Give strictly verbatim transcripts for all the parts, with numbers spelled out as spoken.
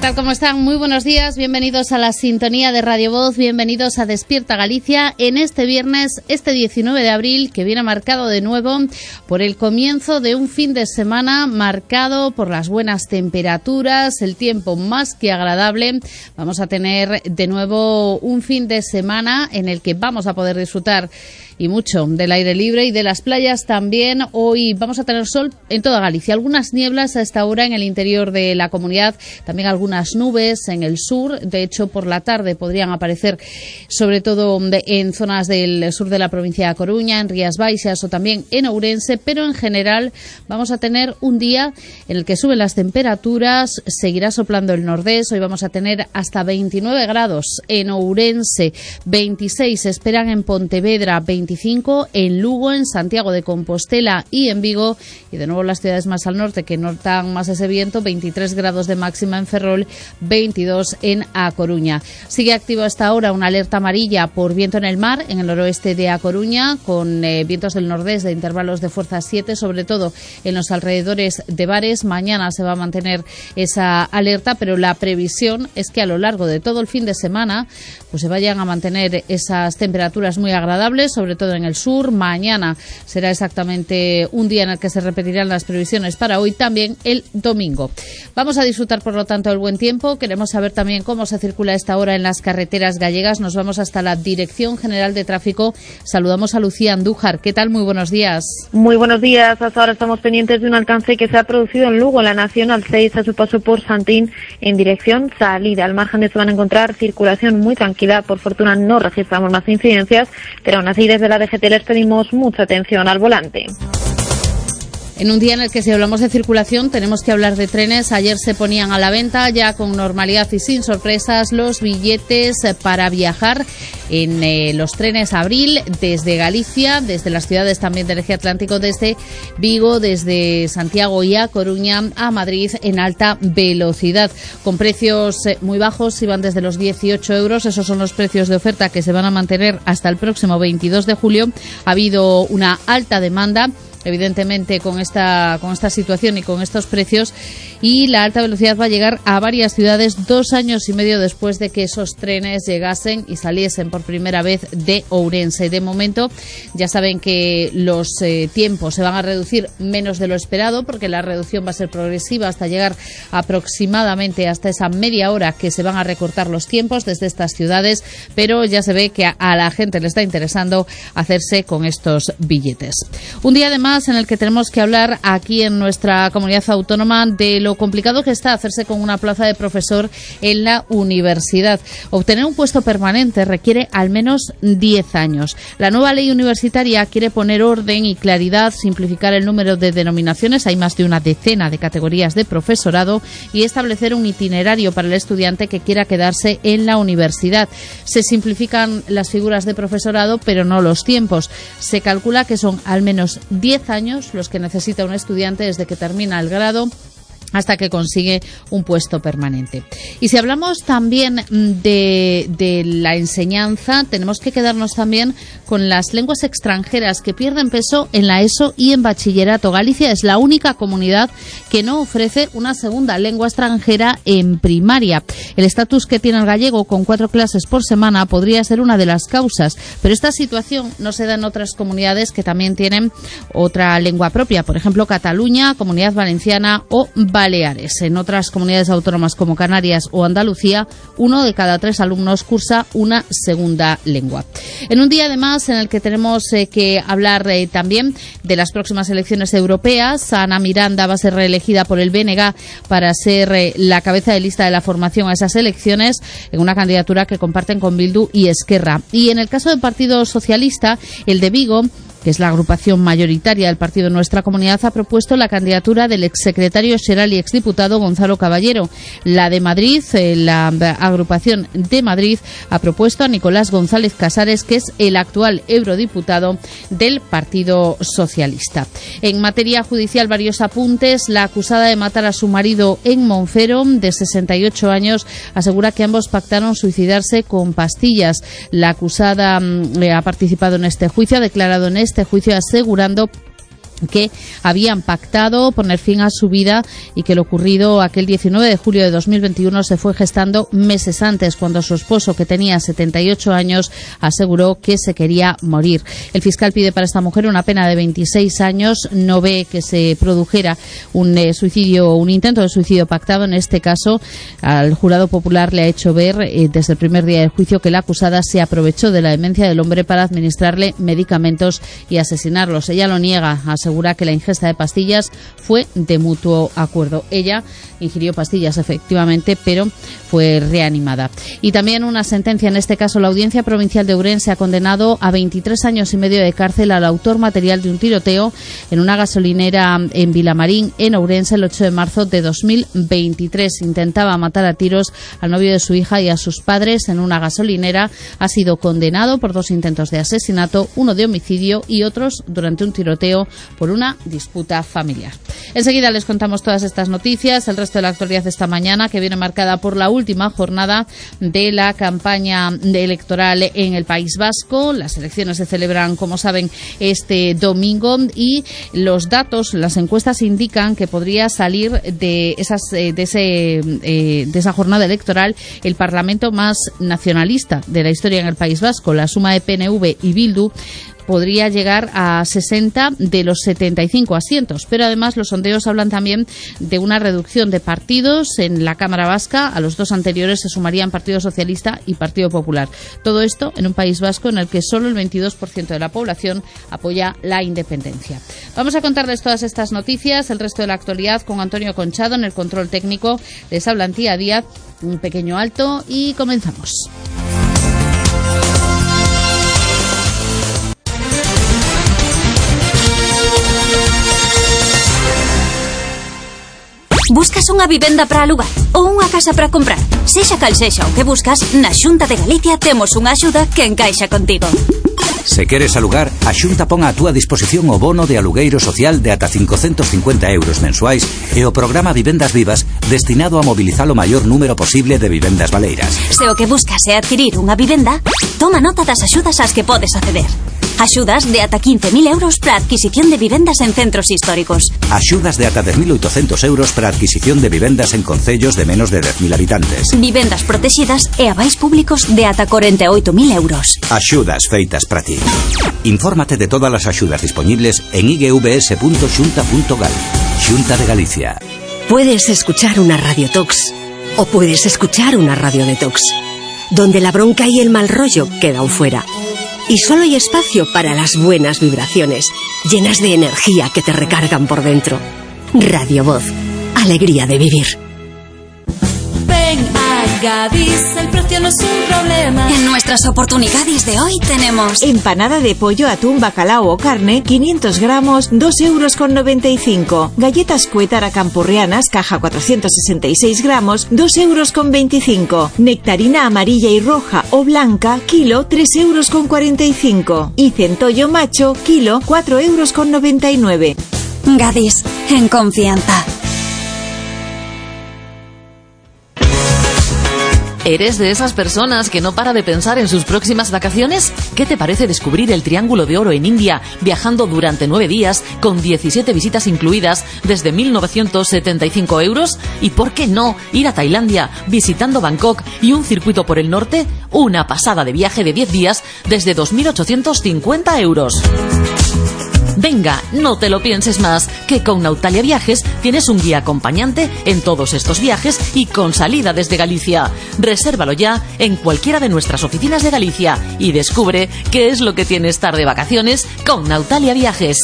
tal? ¿Cómo están? Muy buenos días, bienvenidos a la sintonía de Radio Voz, bienvenidos a Despierta Galicia en este viernes, este diecinueve de abril, que viene marcado de nuevo por el comienzo de un fin de semana marcado por las buenas temperaturas, el tiempo más que agradable. Vamos a tener de nuevo un fin de semana en el que vamos a poder disfrutar y mucho del aire libre y de las playas también. Hoy vamos a tener sol en toda Galicia, algunas nieblas a esta hora en el interior de la comunidad, también algunas nubes en el sur. De hecho, por la tarde podrían aparecer sobre todo en zonas del sur de la provincia de Coruña, en Rías Baixas o también en Ourense, pero en general vamos a tener un día en el que suben las temperaturas, seguirá soplando el nordés. Hoy vamos a tener hasta veintinueve grados en Ourense, veintiséis se esperan en Pontevedra, veinticinco en Lugo, en Santiago de Compostela y en Vigo, y de nuevo las ciudades más al norte que notan más ese viento, veintitrés grados de máxima en Ferrol, veintidós en A Coruña. Sigue activo hasta ahora una alerta amarilla por viento en el mar en el noroeste de A Coruña, con eh, vientos del nordés de intervalos de fuerza siete, sobre todo en los alrededores de bares. Mañana se va a mantener esa alerta, pero la previsión es que a lo largo de todo el fin de semana pues se vayan a mantener esas temperaturas muy agradables, sobre todo en el sur. Mañana será exactamente un día en el que se repetirán las previsiones para hoy, también el domingo. Vamos a disfrutar, por lo tanto, del buen tiempo. Queremos saber también cómo se circula a esta hora en las carreteras gallegas. Nos vamos hasta la Dirección General de Tráfico. Saludamos a Lucía Andújar. ¿Qué tal? Muy buenos días. Muy buenos días. Hasta ahora estamos pendientes de un alcance que se ha producido en Lugo, en la Nacional seis, a su paso por Santín, en dirección salida. Al margen de esto van a encontrar circulación muy tranquila. Por fortuna no registramos más incidencias, pero aún así desde la D G T les pedimos mucha atención al volante. En un día en el que, si hablamos de circulación, tenemos que hablar de trenes. Ayer se ponían a la venta ya con normalidad y sin sorpresas los billetes para viajar en eh, los trenes Abril desde Galicia, desde las ciudades también del eje atlántico, desde Vigo, desde Santiago y A Coruña a Madrid en alta velocidad, con precios eh, muy bajos. Iban desde los dieciocho euros, esos son los precios de oferta que se van a mantener hasta el próximo veintidós de julio. Ha habido una alta demanda, evidentemente, con esta con esta situación y con estos precios, y la alta velocidad va a llegar a varias ciudades dos años y medio después de que esos trenes llegasen y saliesen por primera vez de Ourense. De momento ya saben que los eh, tiempos se van a reducir menos de lo esperado, porque la reducción va a ser progresiva hasta llegar aproximadamente hasta esa media hora que se van a recortar los tiempos desde estas ciudades, pero ya se ve que a, a la gente le está interesando hacerse con estos billetes. Un día además en el que tenemos que hablar aquí en nuestra comunidad autónoma de lo complicado que está hacerse con una plaza de profesor en la universidad. Obtener un puesto permanente requiere al menos diez años. La nueva ley universitaria quiere poner orden y claridad, simplificar el número de denominaciones, hay más de una decena de categorías de profesorado, y establecer un itinerario para el estudiante que quiera quedarse en la universidad. Se simplifican las figuras de profesorado, pero no los tiempos. Se calcula que son al menos diez años los que necesita un estudiante desde que termina el grado hasta que consigue un puesto permanente. Y si hablamos también de, de la enseñanza, tenemos que quedarnos también con las lenguas extranjeras que pierden peso en la ESO y en bachillerato. Galicia es la única comunidad que no ofrece una segunda lengua extranjera en primaria. El estatus que tiene el gallego, con cuatro clases por semana, podría ser una de las causas, pero esta situación no se da en otras comunidades que también tienen otra lengua propia, por ejemplo Cataluña, Comunidad Valenciana o Baleares. En otras comunidades autónomas como Canarias o Andalucía, uno de cada tres alumnos cursa una segunda lengua. En un día además en el que tenemos eh, que hablar eh, también de las próximas elecciones europeas. Ana Miranda va a ser reelegida por el B N G para ser eh, la cabeza de lista de la formación a esas elecciones, en una candidatura que comparten con Bildu y Esquerra. Y en el caso del Partido Socialista, el de Vigo, que es la agrupación mayoritaria del partido en nuestra comunidad, ha propuesto la candidatura del exsecretario xeral y exdiputado Gonzalo Caballero. La de Madrid, eh, la agrupación de Madrid, ha propuesto a Nicolás González Casares, que es el actual eurodiputado del Partido Socialista. En materia judicial, varios apuntes. La acusada de matar a su marido en Monfero, de sesenta y ocho años, asegura que ambos pactaron suicidarse con pastillas. La acusada eh, ha participado en este juicio, ha declarado en este juicio asegurando que habían pactado poner fin a su vida y que lo ocurrido aquel diecinueve de julio de dos mil veintiuno se fue gestando meses antes, cuando su esposo, que tenía setenta y ocho años, aseguró que se quería morir. El fiscal pide para esta mujer una pena de veintiséis años. No ve que se produjera un eh, suicidio o un intento de suicidio pactado. En este caso, al jurado popular le ha hecho ver eh, desde el primer día del juicio que la acusada se aprovechó de la demencia del hombre para administrarle medicamentos y asesinarlos. Ella lo niega, asegura asegura que la ingesta de pastillas fue de mutuo acuerdo. Ella ingirió pastillas, efectivamente, pero fue reanimada. Y también una sentencia, en este caso la Audiencia Provincial de Ourense ha condenado a veintitrés años y medio de cárcel al autor material de un tiroteo en una gasolinera en Vilamarín, en Ourense, el ocho de marzo de dos mil veintitrés. Intentaba matar a tiros al novio de su hija y a sus padres en una gasolinera. Ha sido condenado por dos intentos de asesinato, uno de homicidio y otros durante un tiroteo por una disputa familiar. Enseguida les contamos todas estas noticias, el resto de la actualidad de esta mañana, que viene marcada por la última jornada de la campaña electoral en el País Vasco. Las elecciones se celebran, como saben, este domingo, y los datos, las encuestas indican que podría salir de esas de ese eh, de esa jornada electoral el parlamento más nacionalista de la historia en el País Vasco. La suma de P N V y Bildu podría llegar a sesenta de los setenta y cinco asientos, pero además los sondeos hablan también de una reducción de partidos en la Cámara Vasca. A los dos anteriores se sumarían Partido Socialista y Partido Popular. Todo esto en un País Vasco en el que solo el veintidós por ciento de la población apoya la independencia. Vamos a contarles todas estas noticias, el resto de la actualidad, con Antonio Conchado en el control técnico. Les habla Antía Díaz. Un pequeño alto y comenzamos. Buscas unha vivenda para alugar ou unha casa para comprar? Sexa cal sexa o que buscas, na Xunta de Galicia temos unha axuda que encaixa contigo. Se queres alugar, a Xunta pon a túa disposición o bono de alugueiro social de ata cincocentos cincuenta euros mensuais e o programa Vivendas Vivas, destinado a mobilizar o maior número posible de vivendas baleiras. Se o que buscas é adquirir unha vivenda, toma nota das axudas ás que podes acceder. Axudas de ata quince mil euros para adquisición de vivendas en centros históricos. Axudas de ata dez mil oitocentos euros para adquisición de vivendas en concellos de menos de dez mil habitantes. Vivendas protegidas e avais públicos de ata corenta e oito mil euros. Axudas feitas para ti. Infórmate de todas as axudas disponibles en i g v s punto xunta punto gal. Xunta de Galicia. Puedes escuchar una radiotox o puedes escuchar una radio detox, donde la bronca y el mal rollo quedan fuera. Y solo hay espacio para las buenas vibraciones, llenas de energía que te recargan por dentro. Radio Voz, alegría de vivir. Ven a Gadis, el precio no es un problema. En nuestras oportunidades de hoy tenemos empanada de pollo, atún, bacalao o carne, quinientos gramos, dos euros con noventa y cinco. Galletas Cuétara campurrianas, caja cuatrocientos sesenta y seis gramos, dos euros con veinticinco. Nectarina amarilla y roja o blanca, kilo, tres euros con cuarenta y cinco. Y centollo macho, kilo, cuatro euros con noventa y nueve. Gadis, en confianza. ¿Eres de esas personas que no para de pensar en sus próximas vacaciones? ¿Qué te parece descubrir el Triángulo de Oro en India, viajando durante nueve días, con diecisiete visitas incluidas, desde mil novecientos setenta y cinco euros? ¿Y por qué no ir a Tailandia, visitando Bangkok y un circuito por el norte? Una pasada de viaje de diez días, desde dos mil ochocientos cincuenta euros. Venga, no te lo pienses más, que con Nautalia Viajes tienes un guía acompañante en todos estos viajes y con salida desde Galicia. Resérvalo ya en cualquiera de nuestras oficinas de Galicia y descubre qué es lo que tiene estar de vacaciones con Nautalia Viajes.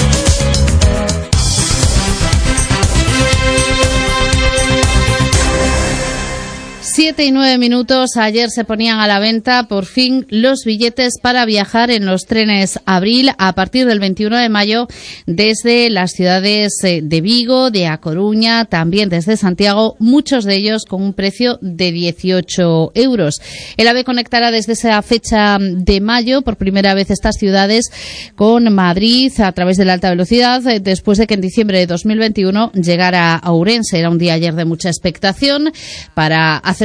Siete y nueve minutos. Ayer se ponían a la venta por fin los billetes para viajar en los trenes Abril a partir del veintiuno de mayo desde las ciudades de Vigo, de A Coruña, también desde Santiago, muchos de ellos con un precio de dieciocho euros. El AVE conectará desde esa fecha de mayo por primera vez estas ciudades con Madrid a través de la alta velocidad, después de que en diciembre de dos mil veintiuno llegara a Ourense. Era un día ayer de mucha expectación para hacer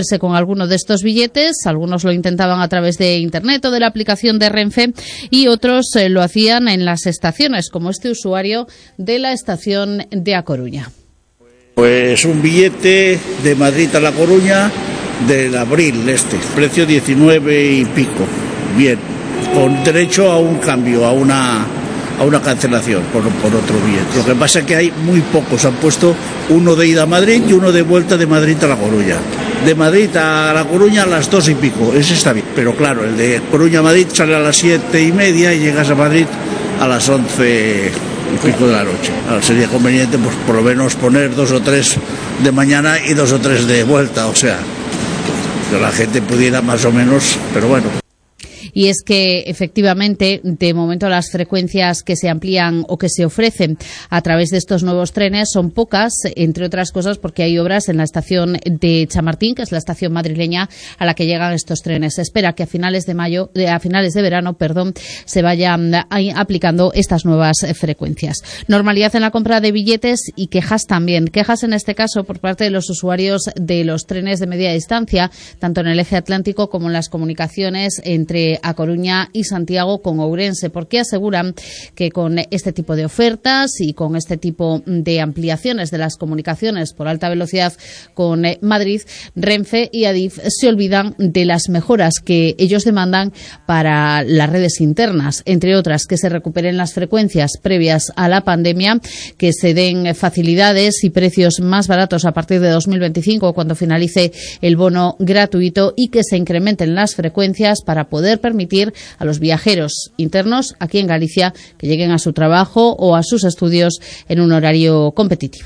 hacerse con alguno de estos billetes. Algunos lo intentaban a través de internet o de la aplicación de Renfe y otros eh, lo hacían en las estaciones, como este usuario de la estación de A Coruña. Pues un billete de Madrid a La Coruña del abril este, precio diecinueve y pico, bien, con derecho a un cambio, a una a una cancelación por, por otro billete. Lo que pasa es que hay muy pocos, han puesto uno de ida a Madrid y uno de vuelta de Madrid a La Coruña. De Madrid a La Coruña a las dos y pico, ese está bien, pero claro, el de Coruña a Madrid sale a las siete y media y llegas a Madrid a las once y pico de la noche. Ahora sería conveniente pues por lo menos poner dos o tres de mañana y dos o tres de vuelta, o sea, que la gente pudiera más o menos, pero bueno. Y es que, efectivamente, de momento las frecuencias que se amplían o que se ofrecen a través de estos nuevos trenes son pocas, entre otras cosas porque hay obras en la estación de Chamartín, que es la estación madrileña a la que llegan estos trenes. Se espera que a finales de mayo, a finales de verano, perdón, se vayan aplicando estas nuevas frecuencias. Normalidad en la compra de billetes y quejas también. Quejas en este caso por parte de los usuarios de los trenes de media distancia, tanto en el eje atlántico como en las comunicaciones entre A Coruña y Santiago con Ourense, porque aseguran que con este tipo de ofertas y con este tipo de ampliaciones de las comunicaciones por alta velocidad con Madrid, Renfe y Adif se olvidan de las mejoras que ellos demandan para las redes internas, entre otras que se recuperen las frecuencias previas a la pandemia, que se den facilidades y precios más baratos a partir de dos mil veinticinco, cuando finalice el bono gratuito, y que se incrementen las frecuencias para poder permitir a los viajeros internos aquí en Galicia que lleguen a su trabajo o a sus estudios en un horario competitivo.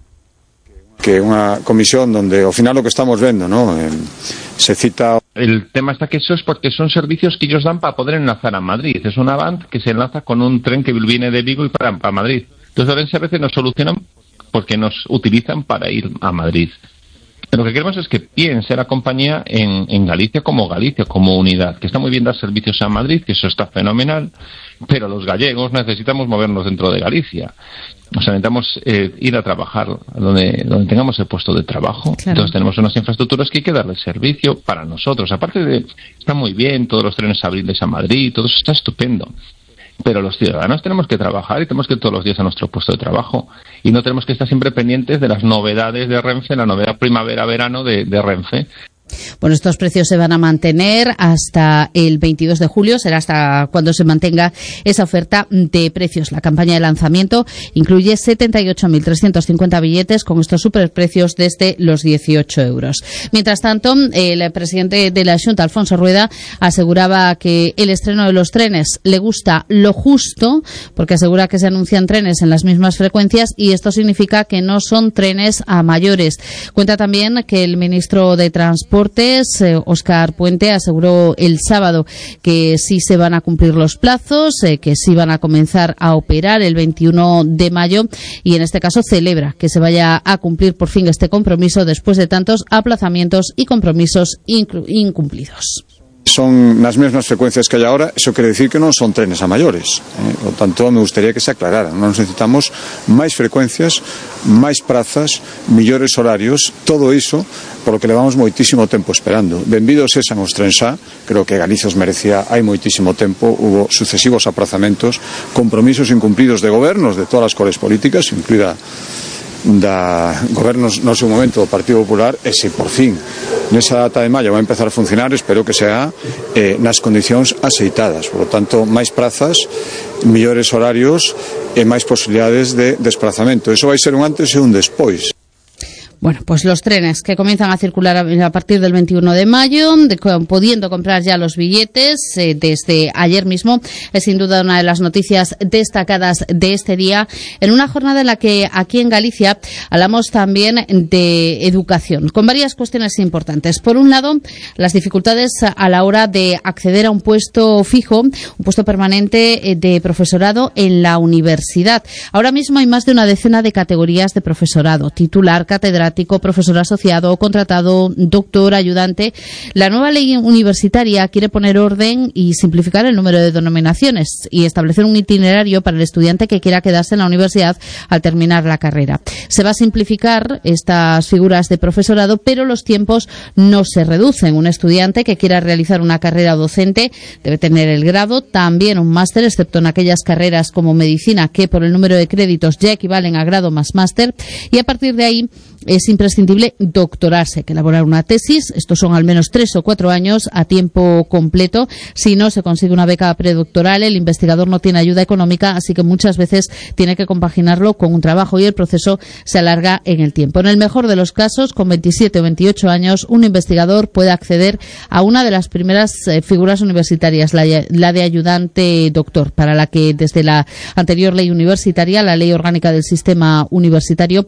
Que unha comisión donde ao final lo que estamos vendo, ¿no? Eh, se cita... El tema está que eso es porque son servicios que ellos dan para poder enlazar a Madrid. Es una van que se enlaza con un tren que viene de Vigo y para, para Madrid. Entonces a veces nos solucionan porque nos utilizan para ir a Madrid. Lo que queremos es que piense la compañía en, en Galicia como Galicia, como unidad, que está muy bien dar servicios a Madrid, que eso está fenomenal, pero los gallegos necesitamos movernos dentro de Galicia. O sea, necesitamos eh, ir a trabajar donde, donde tengamos el puesto de trabajo. Claro. Entonces tenemos unas infraestructuras que hay que darle servicio para nosotros. Aparte de, está muy bien, todos los trenes abriles a Madrid, todo eso está estupendo. Pero los ciudadanos tenemos que trabajar y tenemos que ir todos los días a nuestro puesto de trabajo. Y no tenemos que estar siempre pendientes de las novedades de Renfe, la novedad primavera-verano de, de Renfe. Bueno, estos precios se van a mantener hasta el veintidós de julio, será hasta cuando se mantenga esa oferta de precios. La campaña de lanzamiento incluye setenta y ocho mil trescientos cincuenta billetes con estos superprecios desde los dieciocho euros. Mientras tanto, el presidente de la Xunta, Alfonso Rueda, aseguraba que el estreno de los trenes le gusta lo justo, porque asegura que se anuncian trenes en las mismas frecuencias y esto significa que no son trenes a mayores. Cuenta también que el ministro de Transporte, Óscar Puente, aseguró el sábado que sí se van a cumplir los plazos, eh, que sí van a comenzar a operar el veintiuno de mayo y en este caso celebra que se vaya a cumplir por fin este compromiso después de tantos aplazamientos y compromisos incumplidos. Son nas mesmas frecuencias que hai agora, eso quere decir que non son trenes a maiores, eh? Por tanto, me gustaría que se aclararan. Non necesitamos máis frecuencias, máis prazas, millores horarios, todo iso por lo que levamos moitísimo tempo esperando. Benvidos esan os trens xa, creo que Galicia os merecía hai moitísimo tempo, hubo sucesivos aprazamentos, compromisos incumplidos de gobernos de todas as cores políticas, incluída da gobernos no seu momento do Partido Popular, e se por fin nesa data de maio vai empezar a funcionar, espero que sea eh, nas condicións aceitadas. Por lo tanto, máis prazas, millores horarios e máis posibilidades de desplazamento. Eso vai ser un antes e un despois. Bueno, pues los trenes que comienzan a circular a partir del veintiuno de mayo, de, pudiendo comprar ya los billetes eh, desde ayer mismo, es sin duda una de las noticias destacadas de este día, en una jornada en la que aquí en Galicia hablamos también de educación, con varias cuestiones importantes. Por un lado, las dificultades a la hora de acceder a un puesto fijo, un puesto permanente de profesorado en la universidad. Ahora mismo hay más de una decena de categorías de profesorado: titular, catedrático, catedrático, profesor asociado, contratado, doctor, ayudante. La nueva ley universitaria quiere poner orden y simplificar el número de denominaciones y establecer un itinerario para el estudiante que quiera quedarse en la universidad al terminar la carrera. Se va a simplificar estas figuras de profesorado, pero los tiempos no se reducen. Un estudiante que quiera realizar una carrera docente debe tener el grado, también un máster, excepto en aquellas carreras como medicina que por el número de créditos ya equivalen a grado más máster, y a partir de ahí es imprescindible doctorarse, hay que elaborar una tesis. Estos son al menos tres o cuatro años a tiempo completo. Si no se consigue una beca predoctoral, el investigador no tiene ayuda económica, así que muchas veces tiene que compaginarlo con un trabajo y el proceso se alarga en el tiempo. En el mejor de los casos, con veintisiete o veintiocho años, un investigador puede acceder a una de las primeras eh, figuras universitarias, la, la de ayudante doctor, para la que desde la anterior ley universitaria, la Ley Orgánica del Sistema Universitario,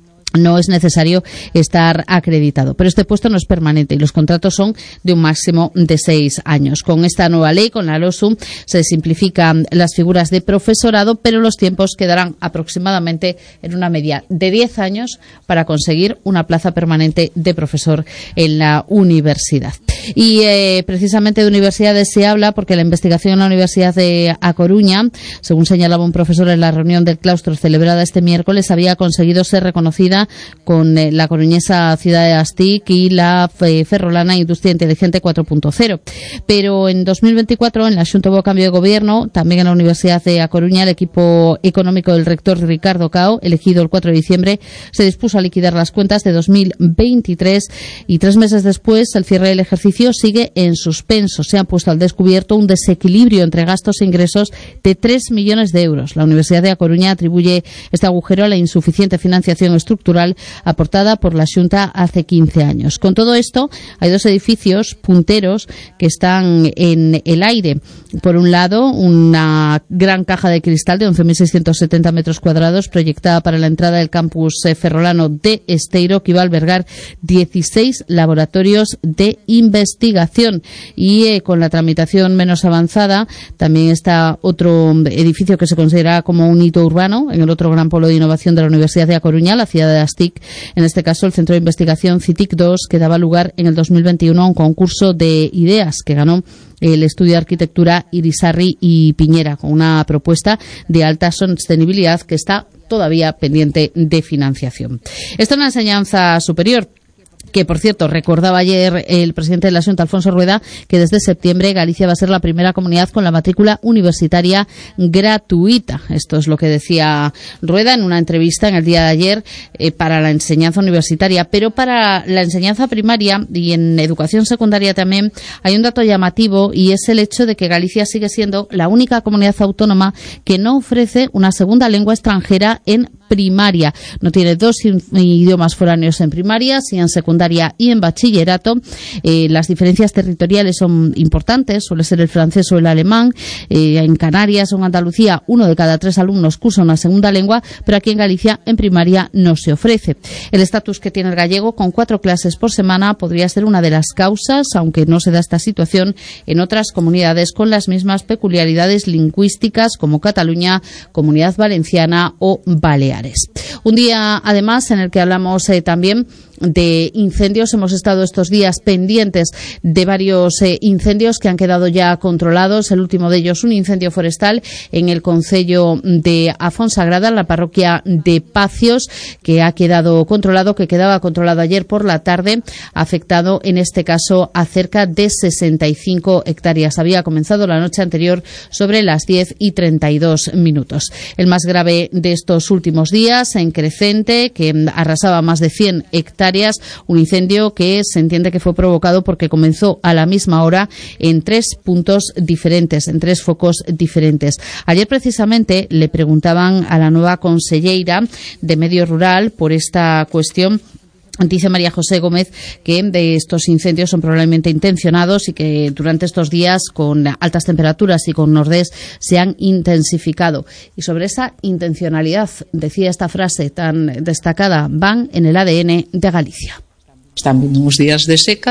no es necesario estar acreditado. Pero este puesto no es permanente y los contratos son de un máximo de seis años. Con esta nueva ley, con la LOSU, se simplifican las figuras de profesorado, pero los tiempos quedarán aproximadamente en una media de diez años para conseguir una plaza permanente de profesor en la universidad. Y eh, precisamente de universidades se habla porque la investigación en la Universidad de A Coruña, según señalaba un profesor en la reunión del claustro celebrada este miércoles, había conseguido ser reconocida con eh, la coruñesa Ciudad de Astic y la eh, ferrolana Industria Inteligente cuatro punto cero. Pero en dos mil veinticuatro, en la Xunta hubo cambio de gobierno, también en la Universidad de A Coruña, el equipo económico del rector Ricardo Cao, elegido el cuatro de diciembre, se dispuso a liquidar las cuentas de dos mil veintitrés y tres meses después el cierre del ejercicio sigue en suspenso. Se ha puesto al descubierto un desequilibrio entre gastos e ingresos de tres millones de euros. La Universidad de A Coruña atribuye este agujero a la insuficiente financiación estructural aportada por la Xunta hace quince años. Con todo esto, hay dos edificios punteros que están en el aire. Por un lado, una gran caja de cristal de once mil seiscientos setenta metros cuadrados proyectada para la entrada del campus ferrolano de Esteiro, que iba a albergar dieciséis laboratorios de investigación. investigación y eh, con la tramitación menos avanzada también está otro edificio que se considera como un hito urbano en el otro gran polo de innovación de la Universidad de A Coruña, la ciudad de Astic. En este caso, el Centro de Investigación CITIC dos, que daba lugar en el dos mil veintiuno a un concurso de ideas que ganó el estudio de arquitectura Irisarri y Piñera, con una propuesta de alta sostenibilidad que está todavía pendiente de financiación. Esta es una enseñanza superior que, por cierto, recordaba ayer el presidente de la Xunta, Alfonso Rueda, que desde septiembre Galicia va a ser la primera comunidad con la matrícula universitaria gratuita. Esto es lo que decía Rueda en una entrevista en el día de ayer eh, para la enseñanza universitaria. Pero para la enseñanza primaria y en educación secundaria también hay un dato llamativo, y es el hecho de que Galicia sigue siendo la única comunidad autónoma que no ofrece una segunda lengua extranjera en primaria. No tiene dos idiomas foráneos en primaria, sí en secundaria y en bachillerato. Eh, las diferencias territoriales son importantes, suele ser el francés o el alemán. Eh, en Canarias o en Andalucía, uno de cada tres alumnos cursa una segunda lengua, pero aquí en Galicia en primaria no se ofrece. El estatus que tiene el gallego, con cuatro clases por semana, podría ser una de las causas, aunque no se da esta situación en otras comunidades con las mismas peculiaridades lingüísticas como Cataluña, Comunidad Valenciana o Baleares. Un día, además, en el que hablamos eh, también de incendios. Hemos estado estos días pendientes de varios eh, incendios que han quedado ya controlados. El último de ellos, un incendio forestal en el concello de Afonsagrada, en la parroquia de Pacios, que ha quedado controlado, que quedaba controlado ayer por la tarde, afectado en este caso a cerca de sesenta y cinco hectáreas. Había comenzado la noche anterior sobre las diez y treinta y dos minutos. El más grave de estos últimos días, en Crecente, que arrasaba más de cien hectáreas, un incendio que se entiende que fue provocado porque comenzó a la misma hora en tres puntos diferentes, en tres focos diferentes. Ayer precisamente le preguntaban a la nueva conselleira de Medio Rural por esta cuestión. Dice María José Gómez que de estos incendios son probablemente intencionados y que durante estos días, con altas temperaturas y con nordés, se han intensificado. Y sobre esa intencionalidad, decía esta frase tan destacada: van en el A D N de Galicia. Están vindo uns días de seca,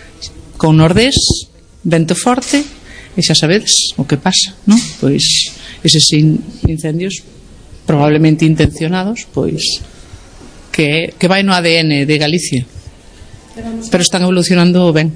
con nordés, vento forte, e xa sabedes o que pasa, non? Pois eses incendios probablemente intencionados, pois que, que vai no A D N de Galicia. Pero están evolucionando ben.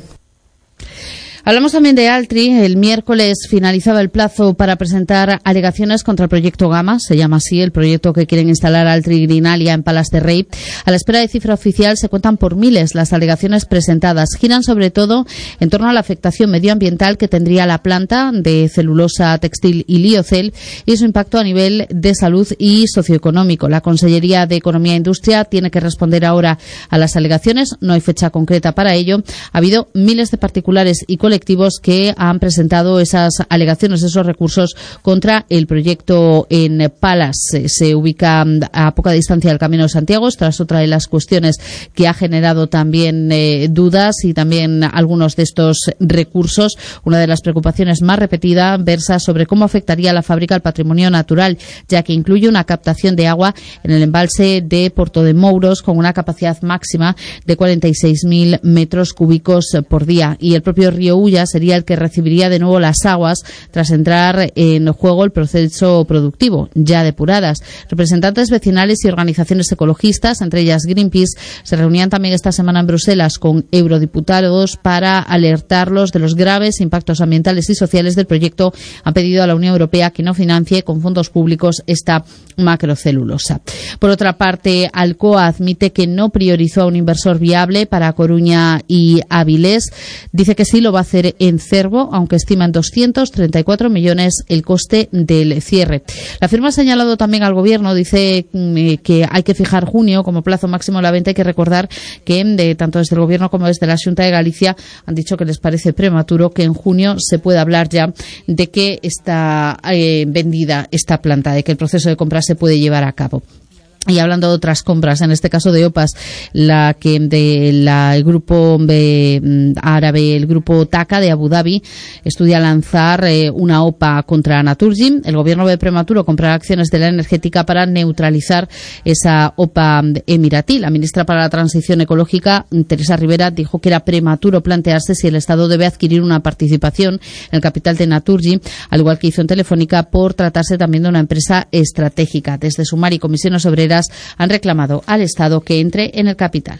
Hablamos también de Altri. El miércoles finalizaba el plazo para presentar alegaciones contra el proyecto Gama, se llama así, el proyecto que quieren instalar Altri Greenalia en Palas de Rey. A la espera de cifra oficial se cuentan por miles las alegaciones presentadas. Giran sobre todo en torno a la afectación medioambiental que tendría la planta de celulosa textil y liocel y su impacto a nivel de salud y socioeconómico. La Consellería de Economía e Industria tiene que responder ahora a las alegaciones. No hay fecha concreta para ello. Ha habido miles de particulares y colectivos colectivos que han presentado esas alegaciones, esos recursos contra el proyecto en Palas. Se ubica a poca distancia del Camino de Santiago, tras otra de las cuestiones que ha generado también eh, dudas y también algunos de estos recursos. Una de las preocupaciones más repetidas versa sobre cómo afectaría la fábrica al patrimonio natural, ya que incluye una captación de agua en el embalse de Porto de Mouros con una capacidad máxima de cuarenta y seis mil metros cúbicos por día, y el propio río Ulla sería el que recibiría de nuevo las aguas tras entrar en juego el proceso productivo, ya depuradas. Representantes vecinales y organizaciones ecologistas, entre ellas Greenpeace, se reunían también esta semana en Bruselas con eurodiputados para alertarlos de los graves impactos ambientales y sociales del proyecto. Han pedido a la Unión Europea que no financie con fondos públicos esta macrocelulosa. Por otra parte, Alcoa admite que no priorizó a un inversor viable para Coruña y Avilés. Dice que sí lo va a hacer en Cervo, aunque estima en doscientos treinta y cuatro millones el coste del cierre. La firma ha señalado también al Gobierno, dice eh, que hay que fijar junio como plazo máximo de la venta. Hay que recordar que de, tanto desde el Gobierno como desde la Xunta de Galicia han dicho que les parece prematuro que en junio se pueda hablar ya de que está eh, vendida esta planta, de que el proceso de compra se puede llevar a cabo. Y hablando de otras compras, en este caso de O P A S, la que de la, el grupo de, árabe, el grupo TACA de Abu Dhabi, estudia lanzar eh, una O P A contra Naturgy. El gobierno ve prematuro comprar acciones de la energética para neutralizar esa O P A emiratí. La ministra para la Transición Ecológica, Teresa Rivera, dijo que era prematuro plantearse si el Estado debe adquirir una participación en el capital de Naturgy, al igual que hizo en Telefónica, por tratarse también de una empresa estratégica. Desde Sumar y Comisiones Obreras han reclamado al Estado que entre en el capital.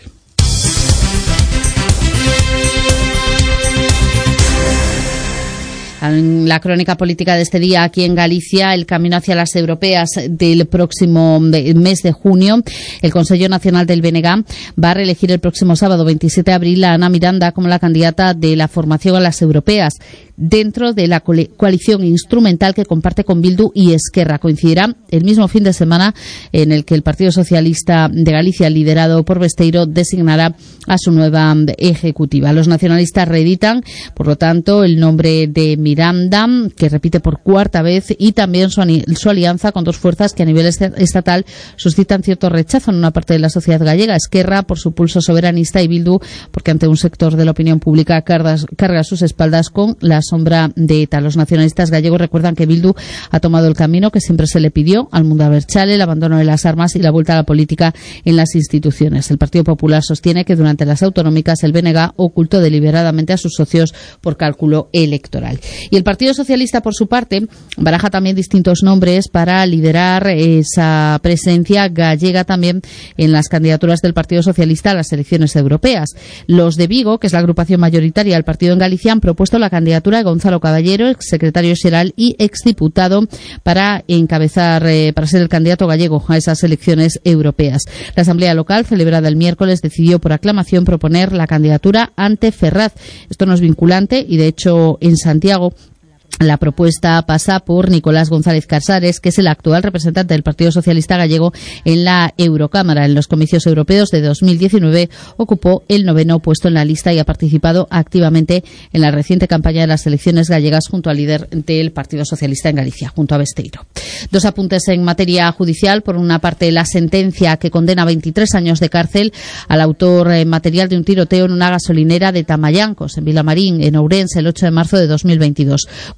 En la crónica política de este día aquí en Galicia, el camino hacia las europeas del próximo mes de junio. El Consejo Nacional del B N G va a reelegir el próximo sábado veintisiete de abril a Ana Miranda como la candidata de la formación a las europeas, dentro de la coalición instrumental que comparte con Bildu y Esquerra. Coincidirá el mismo fin de semana en el que el Partido Socialista de Galicia, liderado por Besteiro, designará a su nueva ejecutiva. Los nacionalistas reeditan, por lo tanto, el nombre de Miranda, que repite por cuarta vez, y también su, su alianza con dos fuerzas que a nivel estatal suscitan cierto rechazo en una parte de la sociedad gallega: Esquerra por su pulso soberanista y Bildu porque ante un sector de la opinión pública carga, carga sus espaldas con la sombra de ETA. Los nacionalistas gallegos recuerdan que Bildu ha tomado el camino que siempre se le pidió al mundo abertzale, el abandono de las armas y la vuelta a la política en las instituciones. El Partido Popular sostiene que durante las autonómicas el B N G ocultó deliberadamente a sus socios por cálculo electoral. Y el Partido Socialista, por su parte, baraja también distintos nombres para liderar esa presencia gallega también en las candidaturas del Partido Socialista a las elecciones europeas. Los de Vigo, que es la agrupación mayoritaria del partido en Galicia, han propuesto la candidatura de Gonzalo Caballero, exsecretario xeral y exdiputado, para encabezar, eh, para ser el candidato gallego a esas elecciones europeas. La Asamblea Local, celebrada el miércoles, decidió por aclamación proponer la candidatura ante Ferraz. Esto no es vinculante y, de hecho, en Santiago la propuesta pasa por Nicolás González Casares, que es el actual representante del Partido Socialista Gallego en la Eurocámara. En los comicios europeos de dos mil diecinueve ocupó el noveno puesto en la lista y ha participado activamente en la reciente campaña de las elecciones gallegas junto al líder del Partido Socialista en Galicia, junto a Besteiro. Dos apuntes en materia judicial. Por una parte, la sentencia que condena a veintitrés años de cárcel al autor eh, material de un tiroteo en una gasolinera de Tamallancos, en Vilamarín, en Ourense, el ocho de marzo de dos mil veintidós.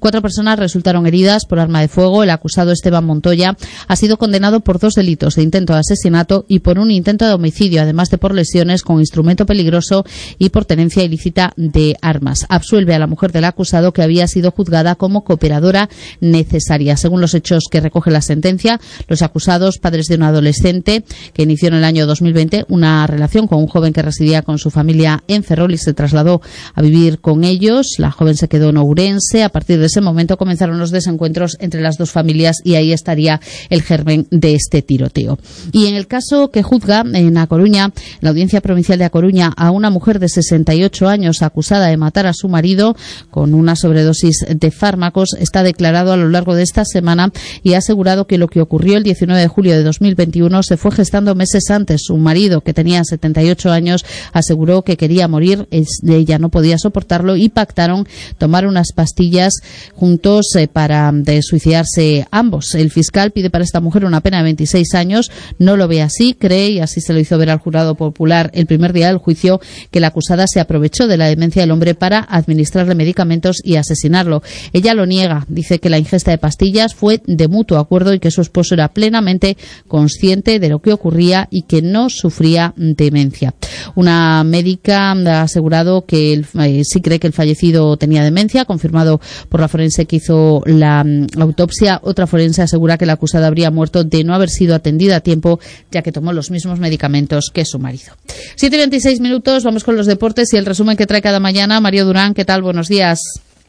Cuatro personas resultaron heridas por arma de fuego. El acusado Esteban Montoya ha sido condenado por dos delitos de intento de asesinato y por un intento de homicidio, además de por lesiones con instrumento peligroso y por tenencia ilícita de armas. Absuelve a la mujer del acusado, que había sido juzgada como cooperadora necesaria. Según los hechos que recoge la sentencia, los acusados, padres de un adolescente que inició en el año dos mil veinte una relación con un joven que residía con su familia en Ferrol y se trasladó a vivir con ellos. La joven se quedó en Ourense. A partir de ese momento comenzaron los desencuentros entre las dos familias y ahí estaría el germen de este tiroteo. Y en el caso que juzga en A Coruña, la Audiencia Provincial de A Coruña, a una mujer de sesenta y ocho años acusada de matar a su marido con una sobredosis de fármacos, está declarado a lo largo de esta semana y ha asegurado que lo que ocurrió el diecinueve de julio de dos mil veintiuno se fue gestando meses antes. Su marido, que tenía setenta y ocho años, aseguró que quería morir, ella no podía soportarlo y pactaron tomar unas pastillas juntos eh, para de suicidarse ambos. El fiscal pide para esta mujer una pena de veintiséis años. No lo ve así, cree, y así se lo hizo ver al jurado popular el primer día del juicio, que la acusada se aprovechó de la demencia del hombre para administrarle medicamentos y asesinarlo. Ella lo niega, dice que la ingesta de pastillas fue de mutuo acuerdo y que su esposo era plenamente consciente de lo que ocurría y que no sufría demencia. Una médica ha asegurado que el, eh, sí cree que el fallecido tenía demencia, confirmado por la forense que hizo la um, autopsia. Otra forense asegura que la acusada habría muerto de no haber sido atendida a tiempo, ya que tomó los mismos medicamentos que su marido. siete y veintiséis minutos, vamos con los deportes y el resumen que trae cada mañana Mario Durán. ¿Qué tal? Buenos días.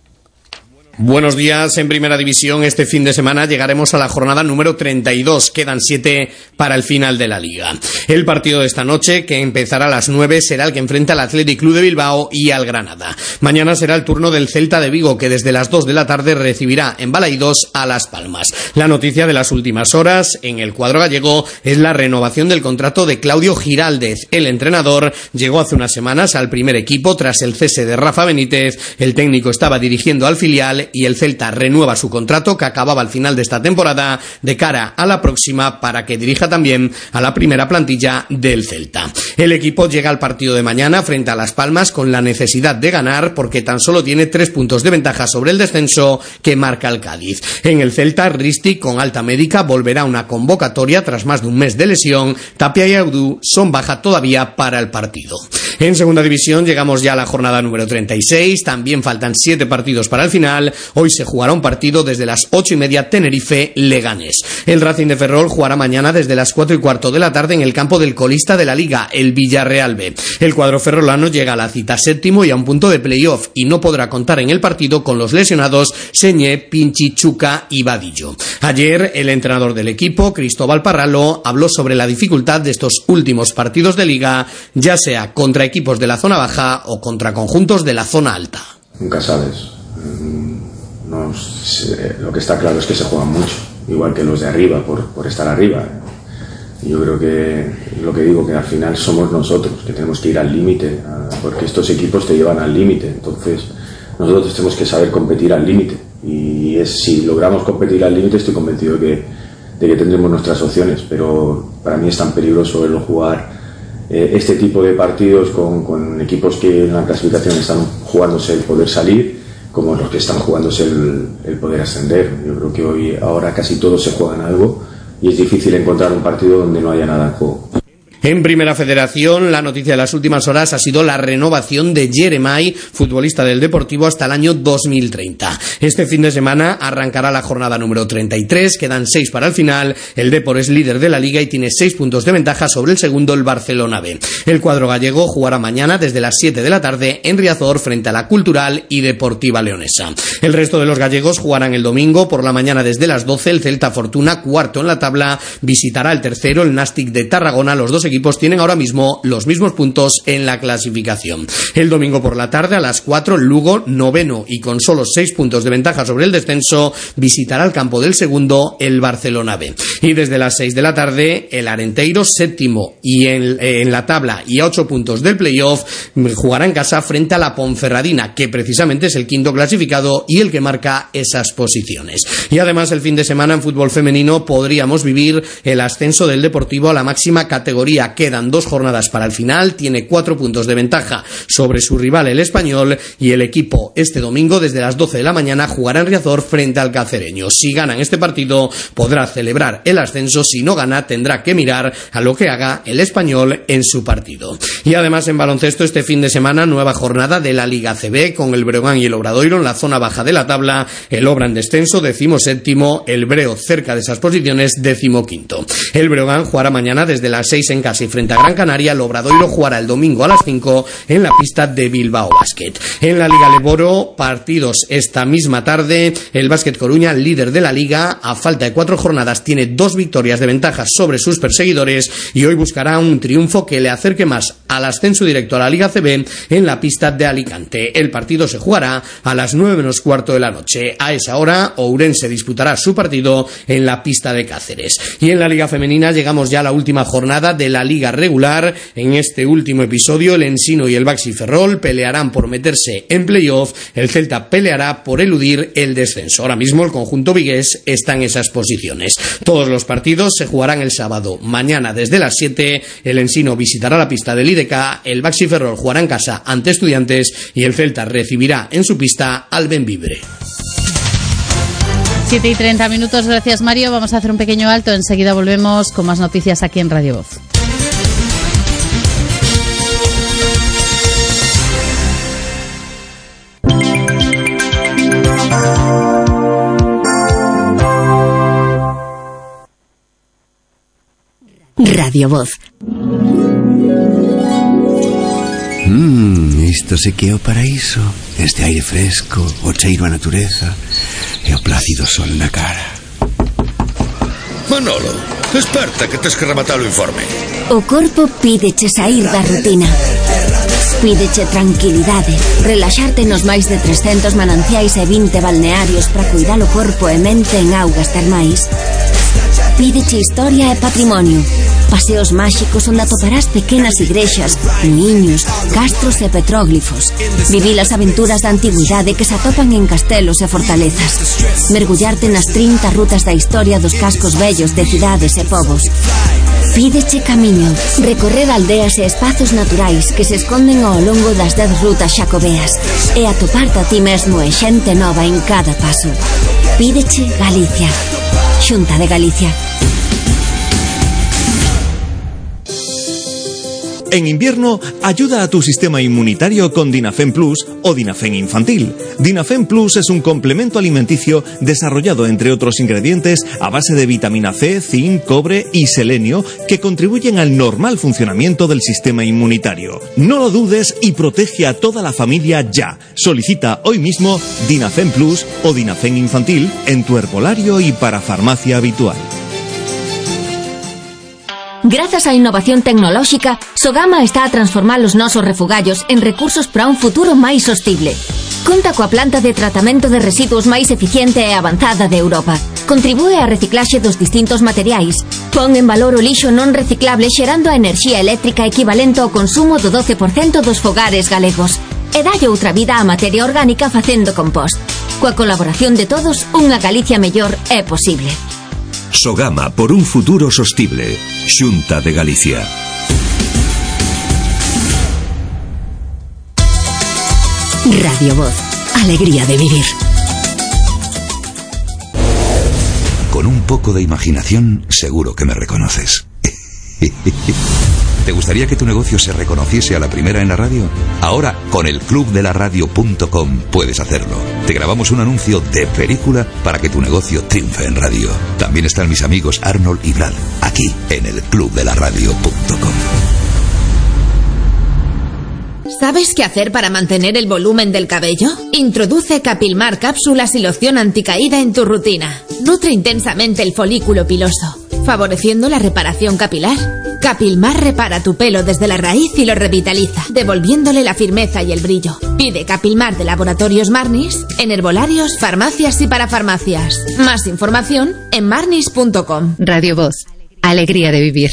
Buenos días. En Primera División, este fin de semana llegaremos a la jornada número treinta y dos. Quedan siete para el final de la Liga. El partido de esta noche, que empezará a las nueve, será el que enfrenta al Athletic Club de Bilbao y al Granada. Mañana será el turno del Celta de Vigo, que desde las dos de la tarde recibirá en Balaídos a Las Palmas. La noticia de las últimas horas en el cuadro gallego es la renovación del contrato de Claudio Giraldez. El entrenador llegó hace unas semanas al primer equipo tras el cese de Rafa Benítez. El técnico estaba dirigiendo al filial y el Celta renueva su contrato, que acababa al final de esta temporada, de cara a la próxima, para que dirija también a la primera plantilla del Celta. El equipo llega al partido de mañana frente a Las Palmas con la necesidad de ganar, porque tan solo tiene tres puntos de ventaja sobre el descenso que marca el Cádiz. En el Celta, Risti, con alta médica, volverá a una convocatoria tras más de un mes de lesión. Tapia y Audú son baja todavía para el partido. En Segunda División llegamos ya a la jornada número treinta y seis, también faltan siete partidos para el final. Hoy se jugará un partido desde las ocho y media, Tenerife-Leganés. El Racing de Ferrol jugará mañana desde las cuatro y cuarto de la tarde en el campo del colista de la Liga, el Villarreal B. El cuadro ferrolano llega a la cita séptimo y a un punto de playoff y no podrá contar en el partido con los lesionados Señé, Pinchi, Chuca y Vadillo. Ayer el entrenador del equipo, Cristóbal Parralo, habló sobre la dificultad de estos últimos partidos de Liga, ya sea contra equipos de la zona baja o contra conjuntos de la zona alta. Nunca sabes. No, lo que está claro es que se juegan mucho, igual que los de arriba, por, por estar arriba. Yo creo que lo que digo, que al final somos nosotros, que tenemos que ir al límite, porque estos equipos te llevan al límite. Entonces nosotros tenemos que saber competir al límite, y es, si logramos competir al límite, estoy convencido de que, de que tendremos nuestras opciones. Pero para mí es tan peligroso el jugar eh, este tipo de partidos con, con equipos que en la clasificación están jugándose el poder salir, como los que están jugándose el, el poder ascender. Yo creo que hoy, ahora casi todos se juegan algo y es difícil encontrar un partido donde no haya nada en juego. En Primera Federación, la noticia de las últimas horas ha sido la renovación de Jeremai, futbolista del Deportivo, hasta el año dos mil treinta. Este fin de semana arrancará la jornada número treinta y tres, quedan seis para el final. El Depor es líder de la Liga y tiene seis puntos de ventaja sobre el segundo, el Barcelona B. El cuadro gallego jugará mañana desde las siete de la tarde en Riazor frente a la Cultural y Deportiva Leonesa. El resto de los gallegos jugarán el domingo por la mañana desde las doce. El Celta Fortuna, cuarto en la tabla, visitará el tercero, el Nàstic de Tarragona. Los dos equipos tienen ahora mismo los mismos puntos en la clasificación. El domingo por la tarde a las cuatro, Lugo, noveno y con solo seis puntos de ventaja sobre el descenso, visitará el campo del segundo, el Barcelona B. Y desde las seis de la tarde, el Arenteiro, séptimo y en, en la tabla y a ocho puntos del playoff, jugará en casa frente a la Ponferradina, que precisamente es el quinto clasificado y el que marca esas posiciones. Y además el fin de semana en fútbol femenino podríamos vivir el ascenso del Deportivo a la máxima categoría. Todavía quedan dos jornadas para el final, tiene cuatro puntos de ventaja sobre su rival el Español, y el equipo este domingo desde las doce de la mañana jugará en Riazor frente al Cacereño. Si ganan este partido podrá celebrar el ascenso, si no gana tendrá que mirar a lo que haga el Español en su partido. Y además en baloncesto este fin de semana nueva jornada de la Liga C B con el Breogán y el Obradoiro en la zona baja de la tabla, el Obra en descenso décimo séptimo, el Breo cerca de esas posiciones décimo quinto. El Breogán jugará mañana desde las seis en casa y frente a Gran Canaria, el Obradoiro jugará el domingo a las cinco en la pista de Bilbao Basket. En la Liga Leboro, partidos esta misma tarde, el Básquet Coruña, líder de la liga, a falta de cuatro jornadas tiene dos victorias de ventaja sobre sus perseguidores y hoy buscará un triunfo que le acerque más al ascenso directo a la Liga C B en la pista de Alicante. El partido se jugará a las nueve menos cuarto de la noche. A esa hora, Ourense disputará su partido en la pista de Cáceres. Y en la Liga Femenina llegamos ya a la última jornada de la Liga regular. En este último episodio, el Ensino y el Baxi Ferrol pelearán por meterse en playoff. El Celta peleará por eludir el descenso. Ahora mismo el conjunto vigués está en esas posiciones. Todos los partidos se jugarán el sábado. Mañana desde las siete, el Ensino visitará la pista del I D K, el Baxi Ferrol jugará en casa ante Estudiantes y el Celta recibirá en su pista al Bembibre. siete y treinta minutos, gracias Mario. Vamos a hacer un pequeño alto, enseguida volvemos con más noticias aquí en Radio Voz. Radio Voz. Mmm, isto se que é o paraíso. Este aire fresco, o cheiro a natureza e o plácido sol na cara. Manolo, desperta que tes que rematar o informe. O corpo pídeche sair da rutina. Pídeche tranquilidade, relaxarte nos máis de trescentos mananciais e vinte balnearios para cuidar o corpo e mente en augas termais. Pídeche historia e patrimonio, paseos máxicos onde atoparás pequenas igrexas, niños, castros e petróglifos. Vivir as aventuras da antigüidade que se atopan en castelos e fortalezas. Mergullarte nas trinta rutas da historia dos cascos vellos de cidades e povos. Pídeche camiño, recorrer aldeas e espazos naturais que se esconden ao longo das dez rutas xacobeas e atoparte a ti mesmo e xente nova en cada paso. Pídeche Galicia. Xunta de Galicia. En invierno, ayuda a tu sistema inmunitario con Dinafen Plus o Dinafen Infantil. Dinafen Plus es un complemento alimenticio desarrollado, entre otros ingredientes, a base de vitamina C, zinc, cobre y selenio que contribuyen al normal funcionamiento del sistema inmunitario. No lo dudes y protege a toda la familia ya. Solicita hoy mismo Dinafen Plus o Dinafen Infantil en tu herbolario y para farmacia habitual. Grazas á innovación tecnolóxica, Sogama está a transformar os nosos refugallos en recursos para un futuro máis sostible. Conta coa planta de tratamento de residuos máis eficiente e avanzada de Europa. Contribúe á reciclaxe dos distintos materiais. Pon en valor o lixo non reciclable xerando a enerxía eléctrica equivalente ao consumo do doce por cento dos fogares galegos. E dalle outra vida á materia orgánica facendo compost. Coa colaboración de todos, unha Galicia mellor é posible. Sogama por un futuro sostible. Xunta de Galicia. Radio Voz. Alegría de vivir. Con un poco de imaginación, seguro que me reconoces. ¿Te gustaría que tu negocio se reconociese a la primera en la radio? Ahora, con el club de la radio punto com puedes hacerlo. Te grabamos un anuncio de película para que tu negocio triunfe en radio. También están mis amigos Arnold y Brad, aquí en el club de la radio punto com. ¿Sabes qué hacer para mantener el volumen del cabello? Introduce Capilmar cápsulas y loción anticaída en tu rutina. Nutre intensamente el folículo piloso, favoreciendo la reparación capilar. Capilmar repara tu pelo desde la raíz y lo revitaliza, devolviéndole la firmeza y el brillo. Pide Capilmar de Laboratorios Marnis en herbolarios, farmacias y parafarmacias. Más información en marnis punto com. Radio Voz. Alegría de vivir.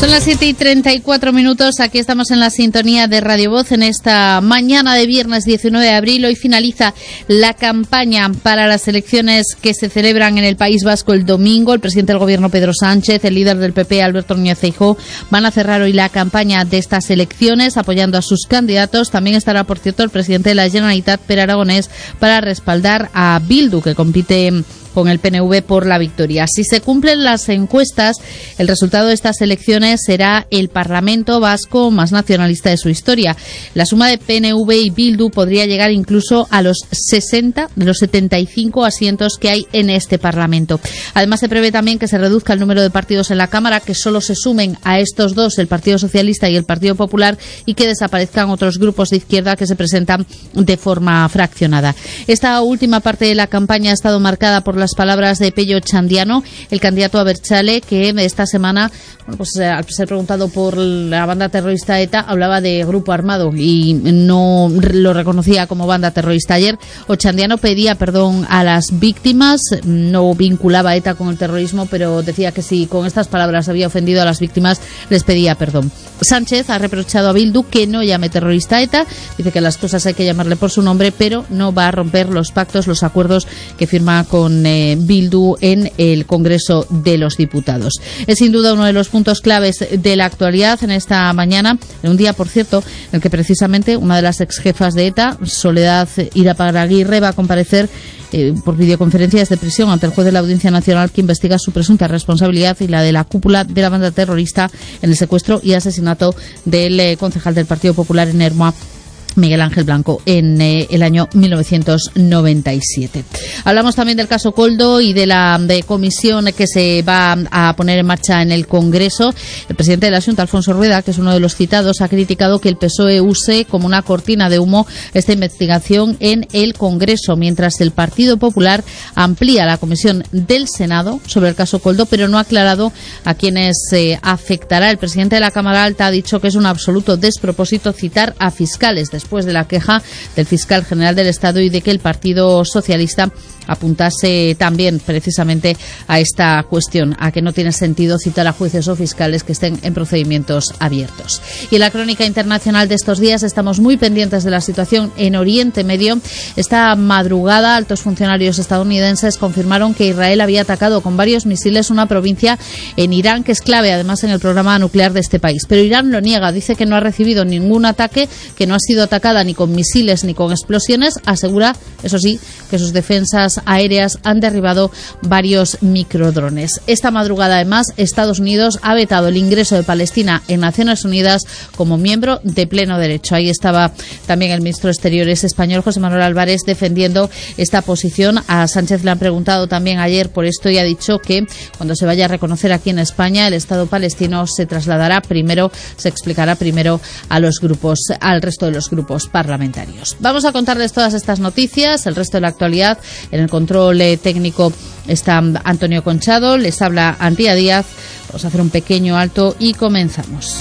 Son las siete y treinta y cuatro minutos, aquí estamos en la sintonía de Radio Voz en esta mañana de viernes diecinueve de abril. Hoy finaliza la campaña para las elecciones que se celebran en el País Vasco el domingo. El presidente del Gobierno, Pedro Sánchez, el líder del P P, Alberto Núñez Feijóo, van a cerrar hoy la campaña de estas elecciones apoyando a sus candidatos. También estará, por cierto, el presidente de la Generalitat, Pere Aragonés, para respaldar a Bildu, que compite con el P N V por la victoria. Si se cumplen las encuestas, el resultado de estas elecciones será el Parlamento vasco más nacionalista de su historia. La suma de P N V y Bildu podría llegar incluso a los sesenta de los setenta y cinco asientos que hay en este Parlamento. Además, se prevé también que se reduzca el número de partidos en la Cámara, que solo se sumen a estos dos, el Partido Socialista y el Partido Popular, y que desaparezcan otros grupos de izquierda que se presentan de forma fraccionada. Esta última parte de la campaña ha estado marcada por las palabras de Pello Txandiano, el candidato a Berchale, que esta semana, bueno, pues al ser preguntado por la banda terrorista ETA, hablaba de grupo armado y no lo reconocía como banda terrorista. Ayer Otxandiano pedía perdón a las víctimas, no vinculaba a ETA con el terrorismo, pero decía que si con estas palabras había ofendido a las víctimas, les pedía perdón. Sánchez ha reprochado a Bildu que no llame terrorista a ETA, dice que las cosas hay que llamarle por su nombre, pero no va a romper los pactos, los acuerdos que firma con eh, Bildu en el Congreso de los Diputados. Es sin duda uno de los puntos claves de la actualidad en esta mañana, en un día, por cierto, en el que precisamente una de las exjefas de ETA, Soledad Irapaраguirre, va a comparecer eh, por videoconferencia desde prisión ante el juez de la Audiencia Nacional, que investiga su presunta responsabilidad y la de la cúpula de la banda terrorista en el secuestro y asesinato del eh, concejal del Partido Popular en Ermua, Miguel Ángel Blanco, en eh, el año mil novecientos noventa y siete. Hablamos también del caso Koldo y de la de comisión que se va a poner en marcha en el Congreso. El presidente de la Xunta, Alfonso Rueda, que es uno de los citados, ha criticado que el P S O E use como una cortina de humo esta investigación en el Congreso, mientras el Partido Popular amplía la comisión del Senado sobre el caso Koldo, pero no ha aclarado a quienes eh, afectará. El presidente de la Cámara Alta ha dicho que es un absoluto despropósito citar a fiscales de después de la queja del fiscal general del Estado y de que el Partido Socialista apuntase también precisamente a esta cuestión, a que no tiene sentido citar a jueces o fiscales que estén en procedimientos abiertos. Y en la crónica internacional de estos días estamos muy pendientes de la situación en Oriente Medio. Esta madrugada, altos funcionarios estadounidenses confirmaron que Israel había atacado con varios misiles una provincia en Irán que es clave además en el programa nuclear de este país. Pero Irán lo niega, dice que no ha recibido ningún ataque, que no ha sido atacada ni con misiles ni con explosiones. Asegura, eso sí, que sus defensas aéreas han derribado varios microdrones. Esta madrugada, además, Estados Unidos ha vetado el ingreso de Palestina en Naciones Unidas como miembro de pleno derecho. Ahí estaba también el ministro de Exteriores español, José Manuel Álvarez, defendiendo esta posición. A Sánchez le han preguntado también ayer por esto y ha dicho que cuando se vaya a reconocer aquí en España el Estado palestino se trasladará primero, se explicará primero a los grupos, al resto de los grupos parlamentarios. Vamos a contarles todas estas noticias, el resto de la actualidad. En el control eh, técnico está Antonio Conchado, les habla Antía Díaz. Vamos a hacer un pequeño alto y comenzamos.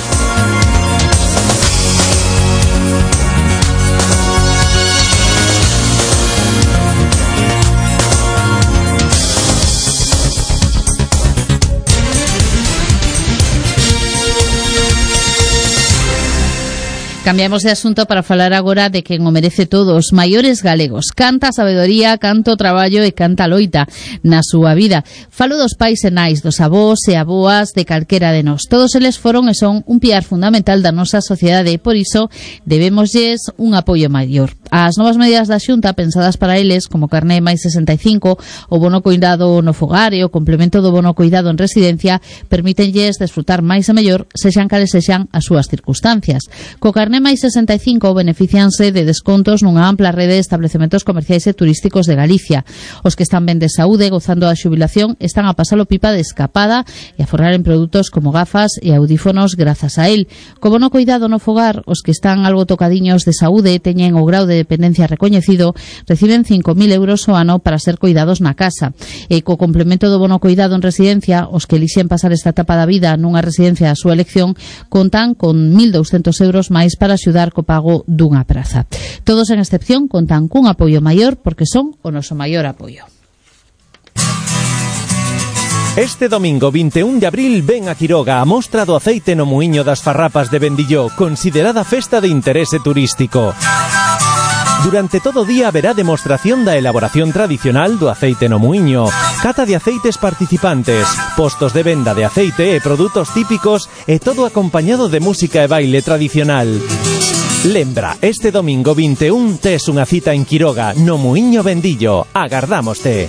Cambiamos de asunto para falar agora de quen o merece todos, maiores galegos. Canta sabedoría, canto traballo e canta loita na súa vida. Falo dos pais e nais, dos avós e aboas de calquera de nós. Todos eles foron e son un piar fundamental da nosa sociedade e por iso debémoslles un apoio maior. As novas medidas da Xunta pensadas para eles, como carné máis sesenta e cinco, o bono coidado no fogar e o complemento do bono coidado en residencia, permítenlles desfrutar máis e mellor, sexan cales sexan as súas circunstancias. Co carné máis sesenta e cinco beneficianse de descontos nunha ampla rede de establecementos comerciais e turísticos de Galicia. Os que están ben de saúde, gozando da xubilación, están a pasalo pipa de escapada e a forrar en produtos como gafas e audífonos grazas a él. Co bono coidado no fogar, os que están algo tocadiños de saúde teñen o grau de dependencia recoñecido, reciben cinco mil euros ao ano para ser coidados na casa. E co complemento do bono coidado en residencia, os que elixen pasar esta etapa da vida nunha residencia da súa elección, contan con mil douscentos euros máis para axudar co pago dunha praza. Todos, en excepción, contan cun apoio maior porque son o noso maior apoio. Este domingo veintiún de abril ven a Quiroga a mostra do aceite no muiño das Farrapas de Vendilló, considerada festa de interese turístico. Durante todo o día haberá demostración da elaboración tradicional do aceite no muiño, cata de aceites participantes, postos de venda de aceite e produtos típicos e todo acompañado de música e baile tradicional. Lembra, este domingo veintiún tes unha cita en Quiroga, no muiño Vendillo. Agardámoste.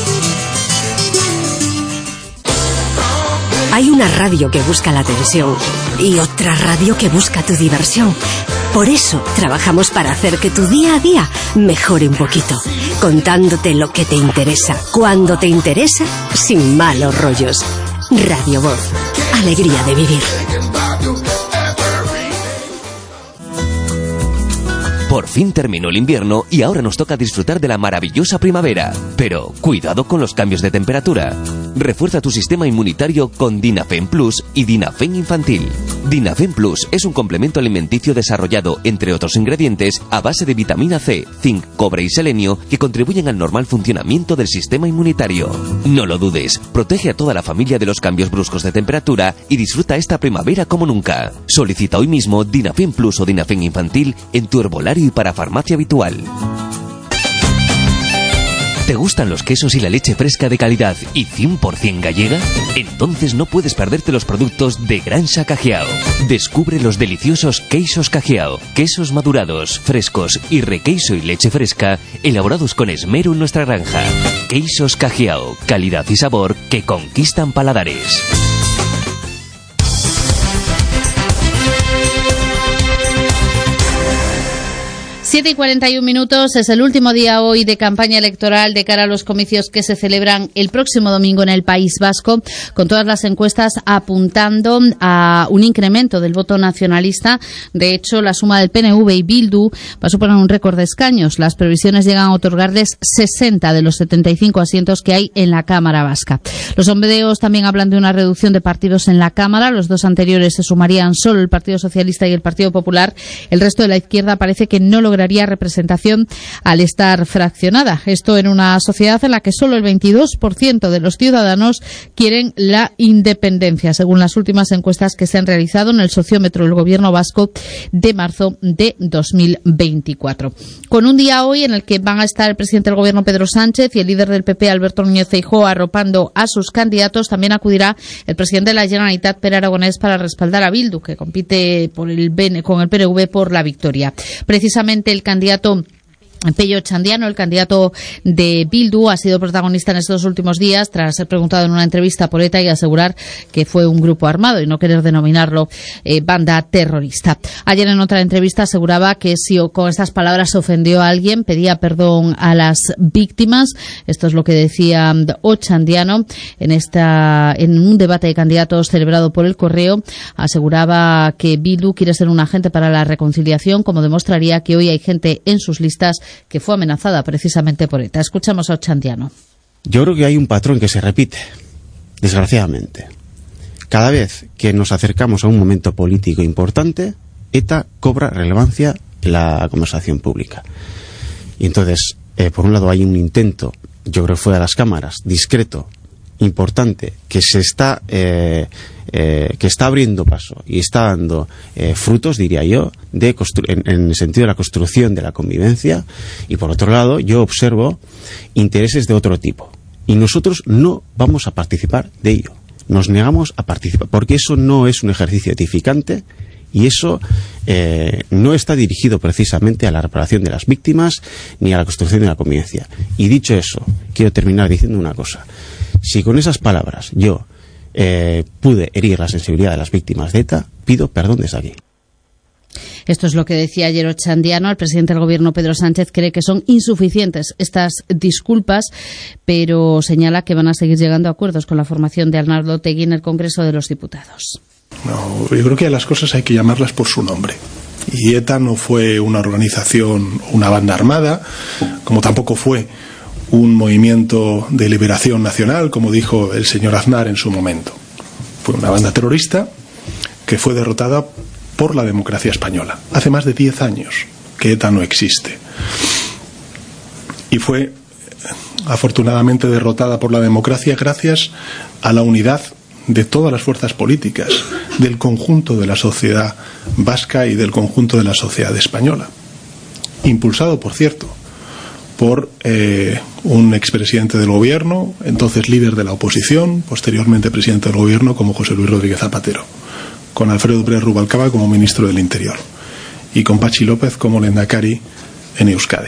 Hay una radio que busca la atención y otra radio que busca tu diversión. Por eso trabajamos para hacer que tu día a día mejore un poquito, contándote lo que te interesa, cuando te interesa, sin malos rollos. Radio Voz, alegría de vivir. Por fin terminó el invierno y ahora nos toca disfrutar de la maravillosa primavera. Pero cuidado con los cambios de temperatura. Refuerza tu sistema inmunitario con Dinafen Plus y Dinafen Infantil. Dinafen Plus es un complemento alimenticio desarrollado, entre otros ingredientes, a base de vitamina C, zinc, cobre y selenio que contribuyen al normal funcionamiento del sistema inmunitario. No lo dudes, protege a toda la familia de los cambios bruscos de temperatura y disfruta esta primavera como nunca. Solicita hoy mismo Dinafen Plus o Dinafen Infantil en tu herbolario y para farmacia habitual. ¿Te gustan los quesos y la leche fresca de calidad y cien por ciento gallega? Entonces no puedes perderte los productos de Granja Cajiao. Descubre los deliciosos queixos Cajiao, quesos madurados, frescos y requeiso y leche fresca, elaborados con esmero en nuestra granja. Queixos Cajiao, calidad y sabor que conquistan paladares. siete y cuarenta y un minutos, es el último día hoy de campaña electoral de cara a los comicios que se celebran el próximo domingo en el País Vasco, con todas las encuestas apuntando a un incremento del voto nacionalista. De hecho, la suma del P N V y Bildu va a suponer un récord de escaños. Las previsiones llegan a otorgarles sesenta de los setenta y cinco asientos que hay en la Cámara Vasca. Los sondeos también hablan de una reducción de partidos en la Cámara. Los dos anteriores se sumarían solo el Partido Socialista y el Partido Popular. El resto de la izquierda parece que no lograría representación al estar fraccionada. Esto en una sociedad en la que solo el veintidós por ciento de los ciudadanos quieren la independencia, según las últimas encuestas que se han realizado en el sociómetro del Gobierno vasco de marzo de dos mil veinticuatro. Con un día hoy en el que van a estar el presidente del Gobierno, Pedro Sánchez, y el líder del P P, Alberto Núñez Feijóo, arropando a sus candidatos, también acudirá el presidente de la Generalitat, Pere Aragonés, para respaldar a Bildu, que compite por el con el P N V por la victoria. Precisamente el candidato Pello Otxandiano, el candidato de Bildu, ha sido protagonista en estos últimos días tras ser preguntado en una entrevista por ETA y asegurar que fue un grupo armado y no querer denominarlo eh, banda terrorista. Ayer en otra entrevista aseguraba que si con estas palabras ofendió a alguien, pedía perdón a las víctimas. Esto es lo que decía Otxandiano en esta en un debate de candidatos celebrado por El Correo. Aseguraba que Bildu quiere ser un agente para la reconciliación, como demostraría que hoy hay gente en sus listas que fue amenazada precisamente por ETA. Escuchamos a Otxandiano. Yo creo que hay un patrón que se repite, desgraciadamente. Cada vez que nos acercamos a un momento político importante, ETA cobra relevancia en la conversación pública. Y entonces, eh, por un lado hay un intento, yo creo que fue de las cámaras, discreto, importante, que se está eh, eh, que está abriendo paso y está dando eh, frutos, diría yo, de en, en el sentido de la construcción de la convivencia. Y por otro lado, yo observo intereses de otro tipo y nosotros no vamos a participar de ello, nos negamos a participar, porque eso no es un ejercicio edificante y eso eh, no está dirigido precisamente a la reparación de las víctimas ni a la construcción de la convivencia. Y dicho eso, quiero terminar diciendo una cosa. Si con esas palabras yo eh, pude herir la sensibilidad de las víctimas de ETA, pido perdón desde aquí. Esto es lo que decía ayer Otxandiano. El presidente del Gobierno, Pedro Sánchez, cree que son insuficientes estas disculpas, pero señala que van a seguir llegando a acuerdos con la formación de Arnaldo Otegi en el Congreso de los Diputados. No, yo creo que a las cosas hay que llamarlas por su nombre. Y ETA no fue una organización, una banda armada, como tampoco fue un movimiento de liberación nacional, como dijo el señor Aznar en su momento. Fue una banda terrorista que fue derrotada por la democracia española. Hace más de diez años que ETA no existe. Y fue afortunadamente derrotada por la democracia gracias a la unidad de todas las fuerzas políticas, del conjunto de la sociedad vasca y del conjunto de la sociedad española. Impulsado, por cierto, por eh, un expresidente del gobierno, entonces líder de la oposición, posteriormente presidente del gobierno, como José Luis Rodríguez Zapatero, con Alfredo Pérez Rubalcaba como ministro del Interior y con Patxi López como lehendakari en Euskadi.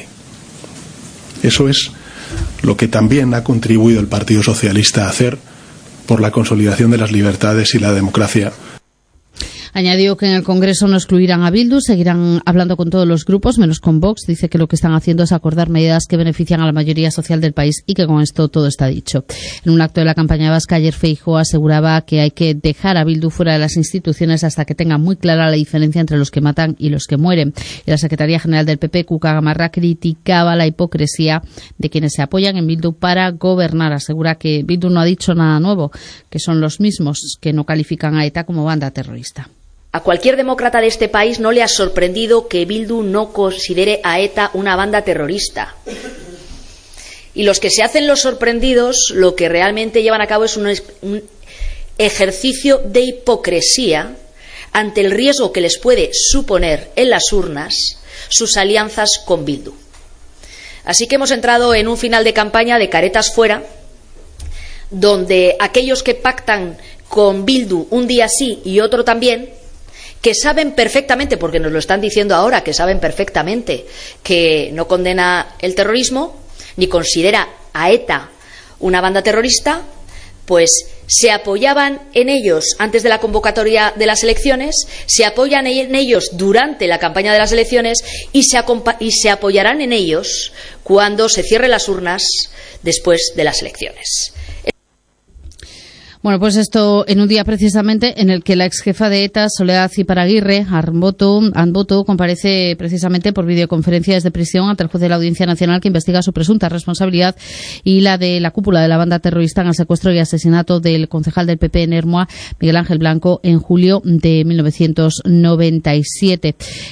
Eso es lo que también ha contribuido el Partido Socialista a hacer por la consolidación de las libertades y la democracia. Añadió que en el Congreso no excluirán a Bildu, seguirán hablando con todos los grupos, menos con Vox. Dice que lo que están haciendo es acordar medidas que benefician a la mayoría social del país y que con esto todo está dicho. En un acto de la campaña vasca, ayer Feijóo aseguraba que hay que dejar a Bildu fuera de las instituciones hasta que tenga muy clara la diferencia entre los que matan y los que mueren. Y la Secretaría General del P P, Cuca Gamarra, criticaba la hipocresía de quienes se apoyan en Bildu para gobernar. Asegura que Bildu no ha dicho nada nuevo, que son los mismos que no califican a ETA como banda terrorista. A cualquier demócrata de este país no le ha sorprendido que Bildu no considere a ETA una banda terrorista. Y los que se hacen los sorprendidos, lo que realmente llevan a cabo es un, un ejercicio de hipocresía ante el riesgo que les puede suponer en las urnas sus alianzas con Bildu. Así que hemos entrado en un final de campaña de caretas fuera, donde aquellos que pactan con Bildu un día sí y otro también, que saben perfectamente, porque nos lo están diciendo ahora, que saben perfectamente que no condena el terrorismo, ni considera a ETA una banda terrorista, pues se apoyaban en ellos antes de la convocatoria de las elecciones, se apoyan en ellos durante la campaña de las elecciones y se, y se apoyarán en ellos cuando se cierren las urnas después de las elecciones. Bueno, pues esto en un día precisamente en el que la ex jefa de ETA, Soledad Iparaguirre Arboto, Anboto, comparece precisamente por videoconferencia desde prisión ante el juez de la Audiencia Nacional que investiga su presunta responsabilidad y la de la cúpula de la banda terrorista en el secuestro y asesinato del concejal del P P en Ermua, Miguel Ángel Blanco, en julio de mil novecientos noventa y siete.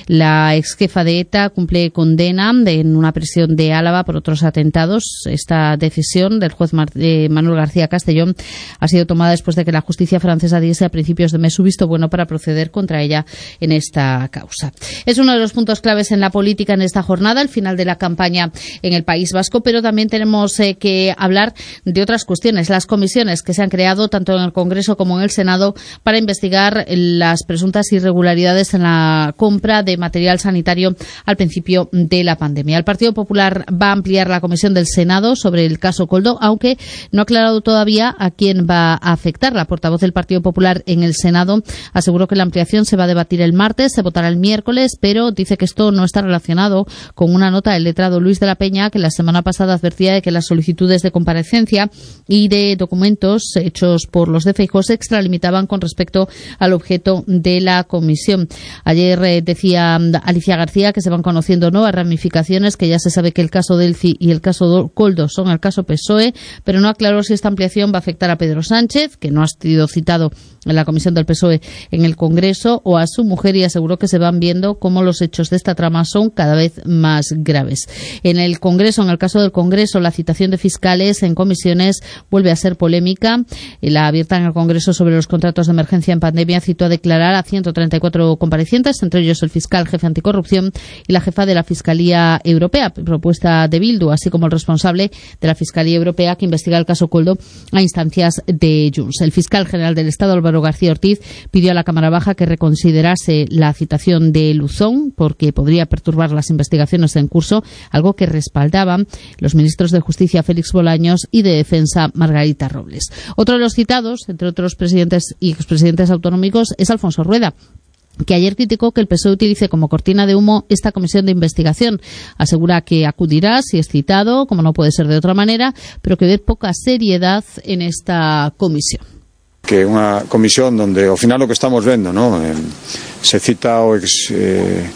La ex jefa de ETA cumple condena en una prisión de Álava por otros atentados. Esta decisión del juez Manuel García Castellón ha sido tomada después de que la justicia francesa diese a principios de mes su visto bueno para proceder contra ella en esta causa. Es uno de los puntos claves en la política en esta jornada, el final de la campaña en el País Vasco, pero también tenemos eh, que hablar de otras cuestiones, las comisiones que se han creado tanto en el Congreso como en el Senado para investigar las presuntas irregularidades en la compra de material sanitario al principio de la pandemia. El Partido Popular va a ampliar la comisión del Senado sobre el caso Koldo, aunque no ha aclarado todavía a quién va a afectar. La portavoz del Partido Popular en el Senado aseguró que la ampliación se va a debatir el martes, se votará el miércoles, pero dice que esto no está relacionado con una nota del letrado Luis de la Peña, que la semana pasada advertía de que las solicitudes de comparecencia y de documentos hechos por los de Feijóo se extralimitaban con respecto al objeto de la comisión. Ayer eh, decía Alicia García que se van conociendo nuevas ramificaciones, que ya se sabe que el caso Delfi y el caso Koldo son el caso P S O E, pero no aclaró si esta ampliación va a afectar a Pedro Sánchez, que no ha sido citado en la comisión del P S O E en el Congreso, o a su mujer, y aseguró que se van viendo cómo los hechos de esta trama son cada vez más graves. En el Congreso, en el caso del Congreso, la citación de fiscales en comisiones vuelve a ser polémica. La abierta en el Congreso sobre los contratos de emergencia en pandemia citó a declarar a ciento treinta y cuatro comparecientes, entre ellos el fiscal jefe anticorrupción y la jefa de la Fiscalía Europea, propuesta de Bildu, así como el responsable de la Fiscalía Europea que investiga el caso Koldo a instancias de Junts. El fiscal general del Estado, Álvaro García Ortiz, pidió a la Cámara Baja que reconsiderase la citación de Luzón porque podría perturbar las investigaciones en curso, algo que respaldaban los ministros de Justicia Félix Bolaños y de Defensa Margarita Robles. Otro de los citados, entre otros presidentes y expresidentes autonómicos, es Alfonso Rueda, que ayer criticó que el P S O E utilice como cortina de humo esta comisión de investigación. Asegura que acudirá si es citado, como no puede ser de otra manera, pero que ve poca seriedad en esta comisión. Que unha comisión donde ao final o que estamos vendo, ¿no? Eh, se cita o ex eh,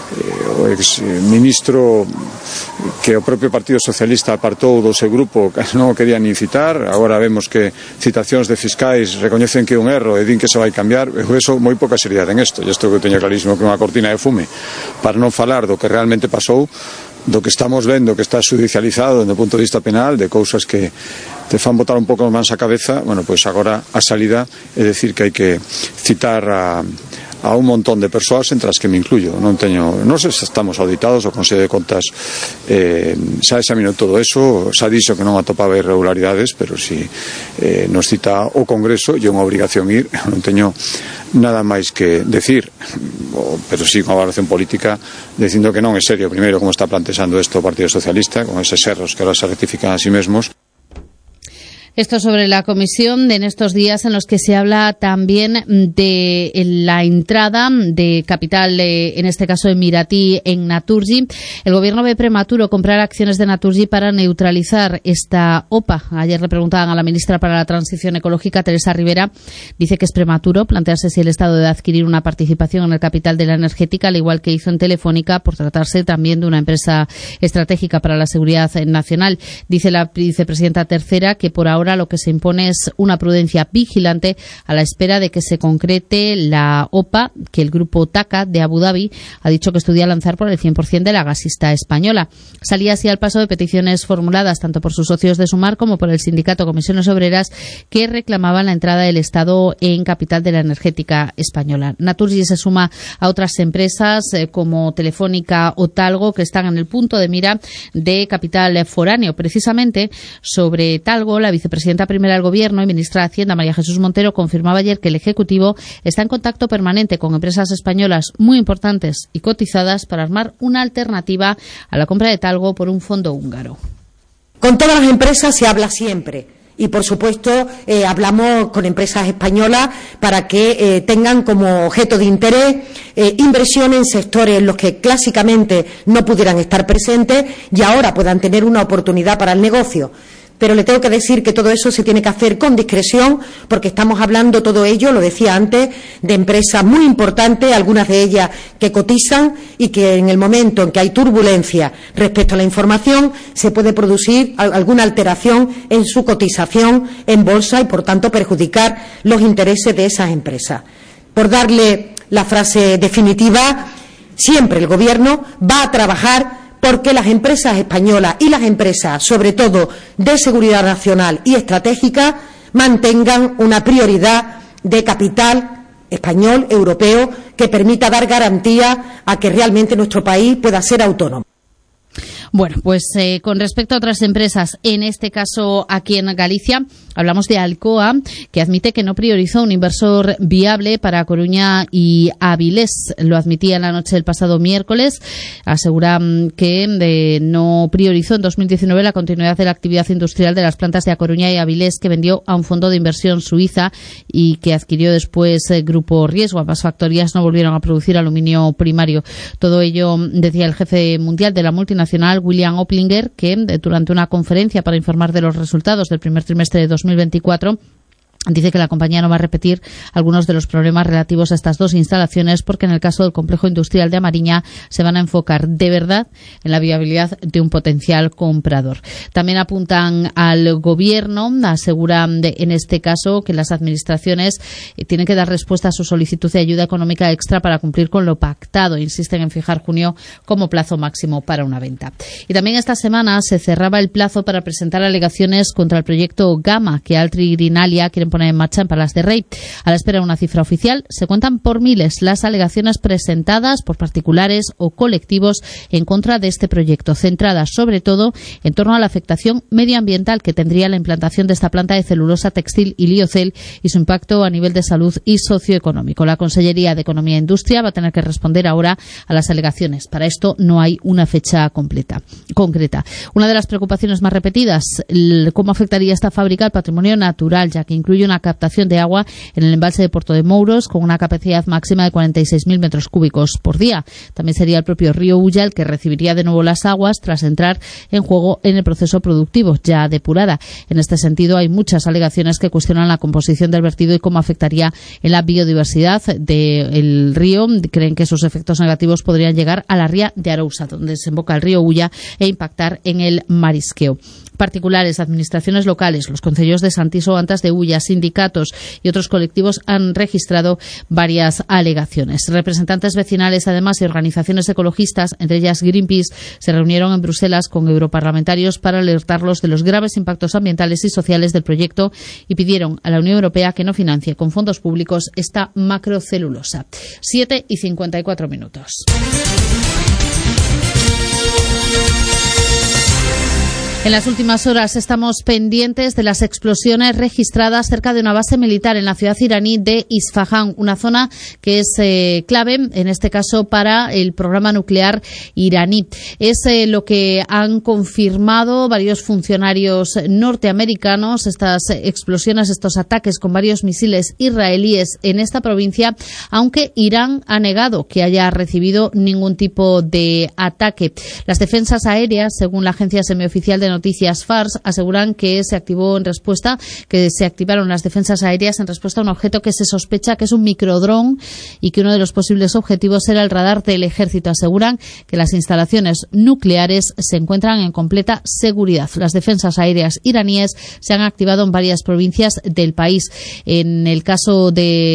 o ex ministro que o propio Partido Socialista apartou do seu grupo, que non o querían nin citar. Agora vemos que citacións de fiscais recoñecen que é un erro e din que se vai cambiar. Eu eso moi poca seriedade en isto, e isto que eu teño clarísimo que é unha cortina de fume para non falar do que realmente pasou, do que estamos vendo que está judicializado desde o punto de vista penal, de cousas que te fan botar un pouco máis a cabeza, bueno, pois agora a salida é decir que hai que citar a a un montón de persoas entre as que me incluyo. Non teño, non sei se estamos auditados, o Consello de Contas eh, xa examinou todo eso, xa dixo que non atopaba irregularidades, pero si eh, nos cita o Congreso e unha obrigación ir, non teño nada máis que decir, pero sí unha valoración política dicindo que non é serio, primeiro, como está plantexando isto o Partido Socialista, con eses erros que ahora se rectifican a sí mesmos. Esto sobre la comisión de en estos días en los que se habla también de la entrada de capital, eh, en este caso Emiratí, en Naturgy. El gobierno ve prematuro comprar acciones de Naturgy para neutralizar esta O P A. Ayer le preguntaban a la ministra para la Transición Ecológica, Teresa Rivera. Dice que es prematuro plantearse si el Estado debe adquirir una participación en el capital de la energética, al igual que hizo en Telefónica, por tratarse también de una empresa estratégica para la seguridad nacional. Dice la vicepresidenta tercera que por ahora lo que se impone es una prudencia vigilante a la espera de que se concrete la O P A que el grupo TAQA de Abu Dhabi ha dicho que estudia lanzar por el cien por ciento de la gasista española. Salía así al paso de peticiones formuladas tanto por sus socios de Sumar como por el sindicato Comisiones Obreras, que reclamaban la entrada del Estado en capital de la energética española. Naturgy se suma a otras empresas eh, como Telefónica o Talgo, que están en el punto de mira de capital foráneo. Precisamente sobre Talgo, la vicepresidenta presidenta primera del Gobierno y ministra de Hacienda, María Jesús Montero, confirmaba ayer que el Ejecutivo está en contacto permanente con empresas españolas muy importantes y cotizadas para armar una alternativa a la compra de Talgo por un fondo húngaro. Con todas las empresas se habla siempre. Y, por supuesto, eh, hablamos con empresas españolas para que eh, tengan como objeto de interés eh, inversión en sectores en los que clásicamente no pudieran estar presentes y ahora puedan tener una oportunidad para el negocio. Pero le tengo que decir que todo eso se tiene que hacer con discreción, porque estamos hablando todo ello, lo decía antes, de empresas muy importantes, algunas de ellas que cotizan y que en el momento en que hay turbulencia respecto a la información se puede producir alguna alteración en su cotización en bolsa y, por tanto, perjudicar los intereses de esas empresas. Por darle la frase definitiva, siempre el Gobierno va a trabajar porque las empresas españolas y las empresas, sobre todo de seguridad nacional y estratégica, mantengan una prioridad de capital español, europeo, que permita dar garantía a que realmente nuestro país pueda ser autónomo. Bueno, pues eh, con respecto a otras empresas, en este caso aquí en Galicia, hablamos de Alcoa, que admite que no priorizó un inversor viable para Coruña y Avilés. Lo admitía en la noche del pasado miércoles. Asegura que eh, no priorizó en dos mil diecinueve la continuidad de la actividad industrial de las plantas de A Coruña y Avilés, que vendió a un fondo de inversión suiza y que adquirió después eh, Grupo Riesgo. Ambas factorías no volvieron a producir aluminio primario. Todo ello, decía el jefe mundial de la multinacional, William Oplinger, que durante una conferencia para informar de los resultados del primer trimestre de dos mil veinticuatro dice que la compañía no va a repetir algunos de los problemas relativos a estas dos instalaciones, porque en el caso del complejo industrial de Amariña se van a enfocar de verdad en la viabilidad de un potencial comprador. También apuntan al gobierno, aseguran de, en este caso que las administraciones eh, tienen que dar respuesta a su solicitud de ayuda económica extra para cumplir con lo pactado. Insisten en fijar junio como plazo máximo para una venta. Y también esta semana se cerraba el plazo para presentar alegaciones contra el proyecto Gama, que Altri y Greenalia quieren poner en marcha en Palas de Rey. A la espera de una cifra oficial, se cuentan por miles las alegaciones presentadas por particulares o colectivos en contra de este proyecto, centradas sobre todo en torno a la afectación medioambiental que tendría la implantación de esta planta de celulosa textil y liocel y su impacto a nivel de salud y socioeconómico. La Consellería de Economía e Industria va a tener que responder ahora a las alegaciones. Para esto no hay una fecha completa, concreta. Una de las preocupaciones más repetidas, el, cómo afectaría esta fábrica al patrimonio natural, ya que incluye una captación de agua en el embalse de Porto de Mouros con una capacidad máxima de cuarenta y seis mil metros cúbicos por día. También sería el propio río Ulla el que recibiría de nuevo las aguas tras entrar en juego en el proceso productivo, ya depurada. En este sentido, hay muchas alegaciones que cuestionan la composición del vertido y cómo afectaría en la biodiversidad del río. Creen que esos efectos negativos podrían llegar a la ría de Arousa, donde desemboca el río Ulla, e impactar en el marisqueo. Particulares, administraciones locales, los concellos de Santiso, Antas de Ulla, sindicatos y otros colectivos han registrado varias alegaciones. Representantes vecinales, además, y organizaciones ecologistas, entre ellas Greenpeace, se reunieron en Bruselas con europarlamentarios para alertarlos de los graves impactos ambientales y sociales del proyecto y pidieron a la Unión Europea que no financie con fondos públicos esta macrocelulosa. siete y cincuenta y cuatro minutos. En las últimas horas estamos pendientes de las explosiones registradas cerca de una base militar en la ciudad iraní de Isfahán, una zona que es eh, clave, en este caso, para el programa nuclear iraní. Es eh, lo que han confirmado varios funcionarios norteamericanos, estas explosiones, estos ataques con varios misiles israelíes en esta provincia, aunque Irán ha negado que haya recibido ningún tipo de ataque. Las defensas aéreas, según la agencia semioficial de noticias Fars, aseguran que se activó en respuesta, que se activaron las defensas aéreas en respuesta a un objeto que se sospecha que es un microdrón y que uno de los posibles objetivos era el radar del ejército. Aseguran que las instalaciones nucleares se encuentran en completa seguridad. Las defensas aéreas iraníes se han activado en varias provincias del país. En el caso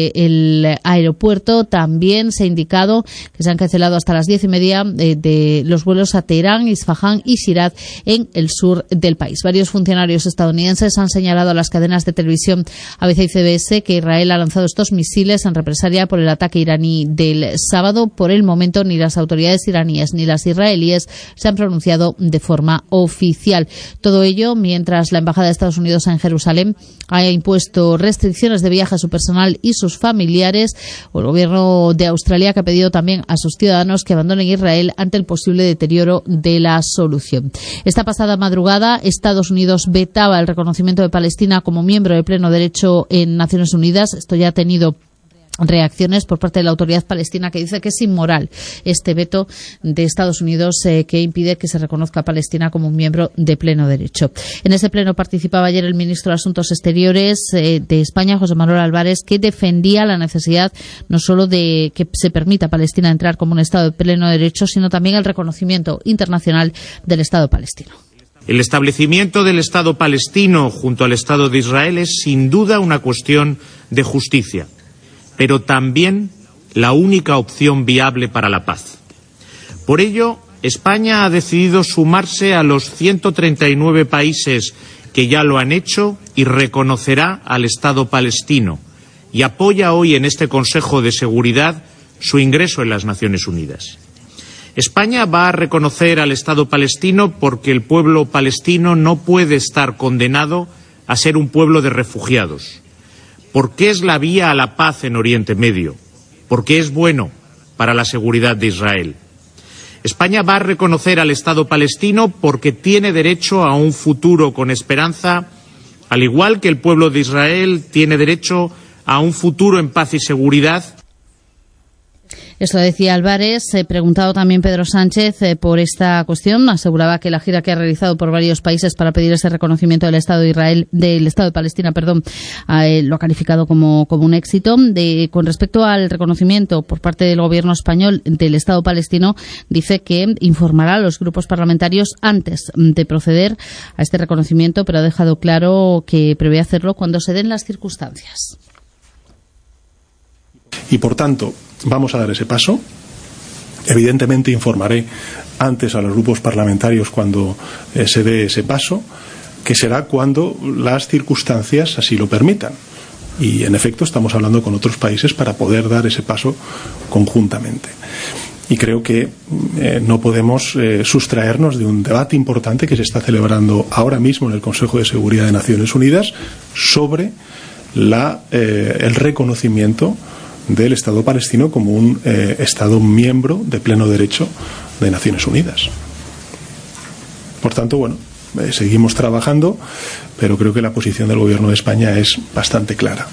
del aeropuerto también se ha indicado que se han cancelado hasta las diez y media de, de los vuelos a Teherán, Isfahán y Shiraz en el sur del país. Varios funcionarios estadounidenses han señalado a las cadenas de televisión A B C y C B S que Israel ha lanzado estos misiles en represalia por el ataque iraní del sábado. Por el momento, ni las autoridades iraníes ni las israelíes se han pronunciado de forma oficial. Todo ello mientras la Embajada de Estados Unidos en Jerusalén ha impuesto restricciones de viaje a su personal y sus familiares, o el gobierno de Australia, que ha pedido también a sus ciudadanos que abandonen Israel ante el posible deterioro de la solución. Esta pasada madrugada Estados Unidos vetaba el reconocimiento de Palestina como miembro de pleno derecho en Naciones Unidas. Esto ya ha tenido reacciones por parte de la autoridad palestina, que dice que es inmoral este veto de Estados Unidos eh, que impide que se reconozca a Palestina como un miembro de pleno derecho. En ese pleno participaba ayer el ministro de Asuntos Exteriores eh, de España, José Manuel Álvarez, que defendía la necesidad no solo de que se permita a Palestina entrar como un Estado de pleno derecho, sino también el reconocimiento internacional del Estado palestino. El establecimiento del Estado palestino junto al Estado de Israel es sin duda una cuestión de justicia, pero también la única opción viable para la paz. Por ello, España ha decidido sumarse a los ciento treinta y nueve países que ya lo han hecho y reconocerá al Estado palestino, y apoya hoy en este Consejo de Seguridad su ingreso en las Naciones Unidas. España va a reconocer al Estado palestino porque el pueblo palestino no puede estar condenado a ser un pueblo de refugiados, porque es la vía a la paz en Oriente Medio, porque es bueno para la seguridad de Israel. España va a reconocer al Estado palestino porque tiene derecho a un futuro con esperanza, al igual que el pueblo de Israel tiene derecho a un futuro en paz y seguridad. Esto decía Álvarez. Eh, preguntado también Pedro Sánchez eh, por esta cuestión, aseguraba que la gira que ha realizado por varios países para pedir ese reconocimiento del Estado de Israel, del Estado de Palestina, perdón, eh, lo ha calificado como, como un éxito. De, con respecto al reconocimiento por parte del gobierno español del Estado palestino, dice que informará a los grupos parlamentarios antes de proceder a este reconocimiento, pero ha dejado claro que prevé hacerlo cuando se den las circunstancias. Y por tanto, vamos a dar ese paso. Evidentemente informaré antes a los grupos parlamentarios cuando eh, se dé ese paso, que será cuando las circunstancias así lo permitan. Y en efecto estamos hablando con otros países para poder dar ese paso conjuntamente. Y creo que eh, no podemos eh, sustraernos de un debate importante que se está celebrando ahora mismo en el Consejo de Seguridad de Naciones Unidas sobre la, eh, el reconocimiento del Estado palestino como un eh, Estado miembro de pleno derecho de Naciones Unidas. Por tanto, bueno, eh, seguimos trabajando, pero creo que la posición del Gobierno de España es bastante clara.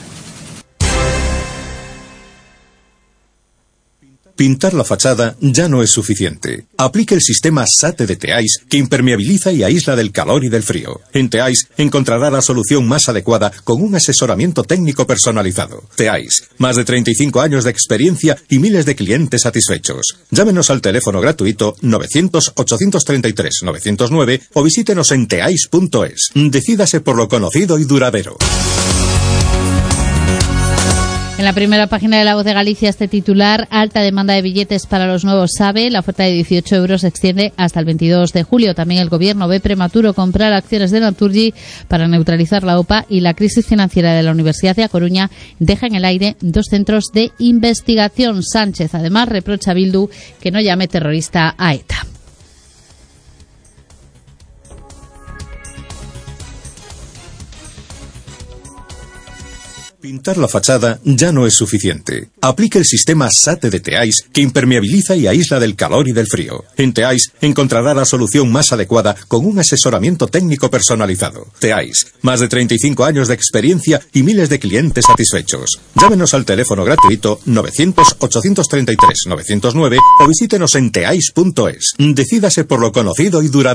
Pintar la fachada ya no es suficiente. Aplique el sistema SATE de Teais, que impermeabiliza y aísla del calor y del frío. En Teais encontrará la solución más adecuada con un asesoramiento técnico personalizado. Teais, más de treinta y cinco años de experiencia y miles de clientes satisfechos. Llámenos al teléfono gratuito novecientos, ochocientos treinta y tres, novecientos nueve o visítenos en teais punto es. Decídase por lo conocido y duradero. En la primera página de La Voz de Galicia este titular: alta demanda de billetes para los nuevos SAVE. La oferta de dieciocho euros se extiende hasta el veintidós de julio. También el Gobierno ve prematuro comprar acciones de Naturgy para neutralizar la OPA, y la crisis financiera de la Universidad de A Coruña deja en el aire dos centros de investigación. Sánchez además reprocha a Bildu que no llame terrorista a ETA. Pintar la fachada ya no es suficiente. Aplique el sistema SATE de Teais, que impermeabiliza y aísla del calor y del frío. En Teais encontrará la solución más adecuada con un asesoramiento técnico personalizado. Teais, más de treinta y cinco años de experiencia y miles de clientes satisfechos. Llámenos al teléfono gratuito novecientos, ochocientos treinta y tres, novecientos nueve o visítenos en teais punto es. Decídase por lo conocido y duradero.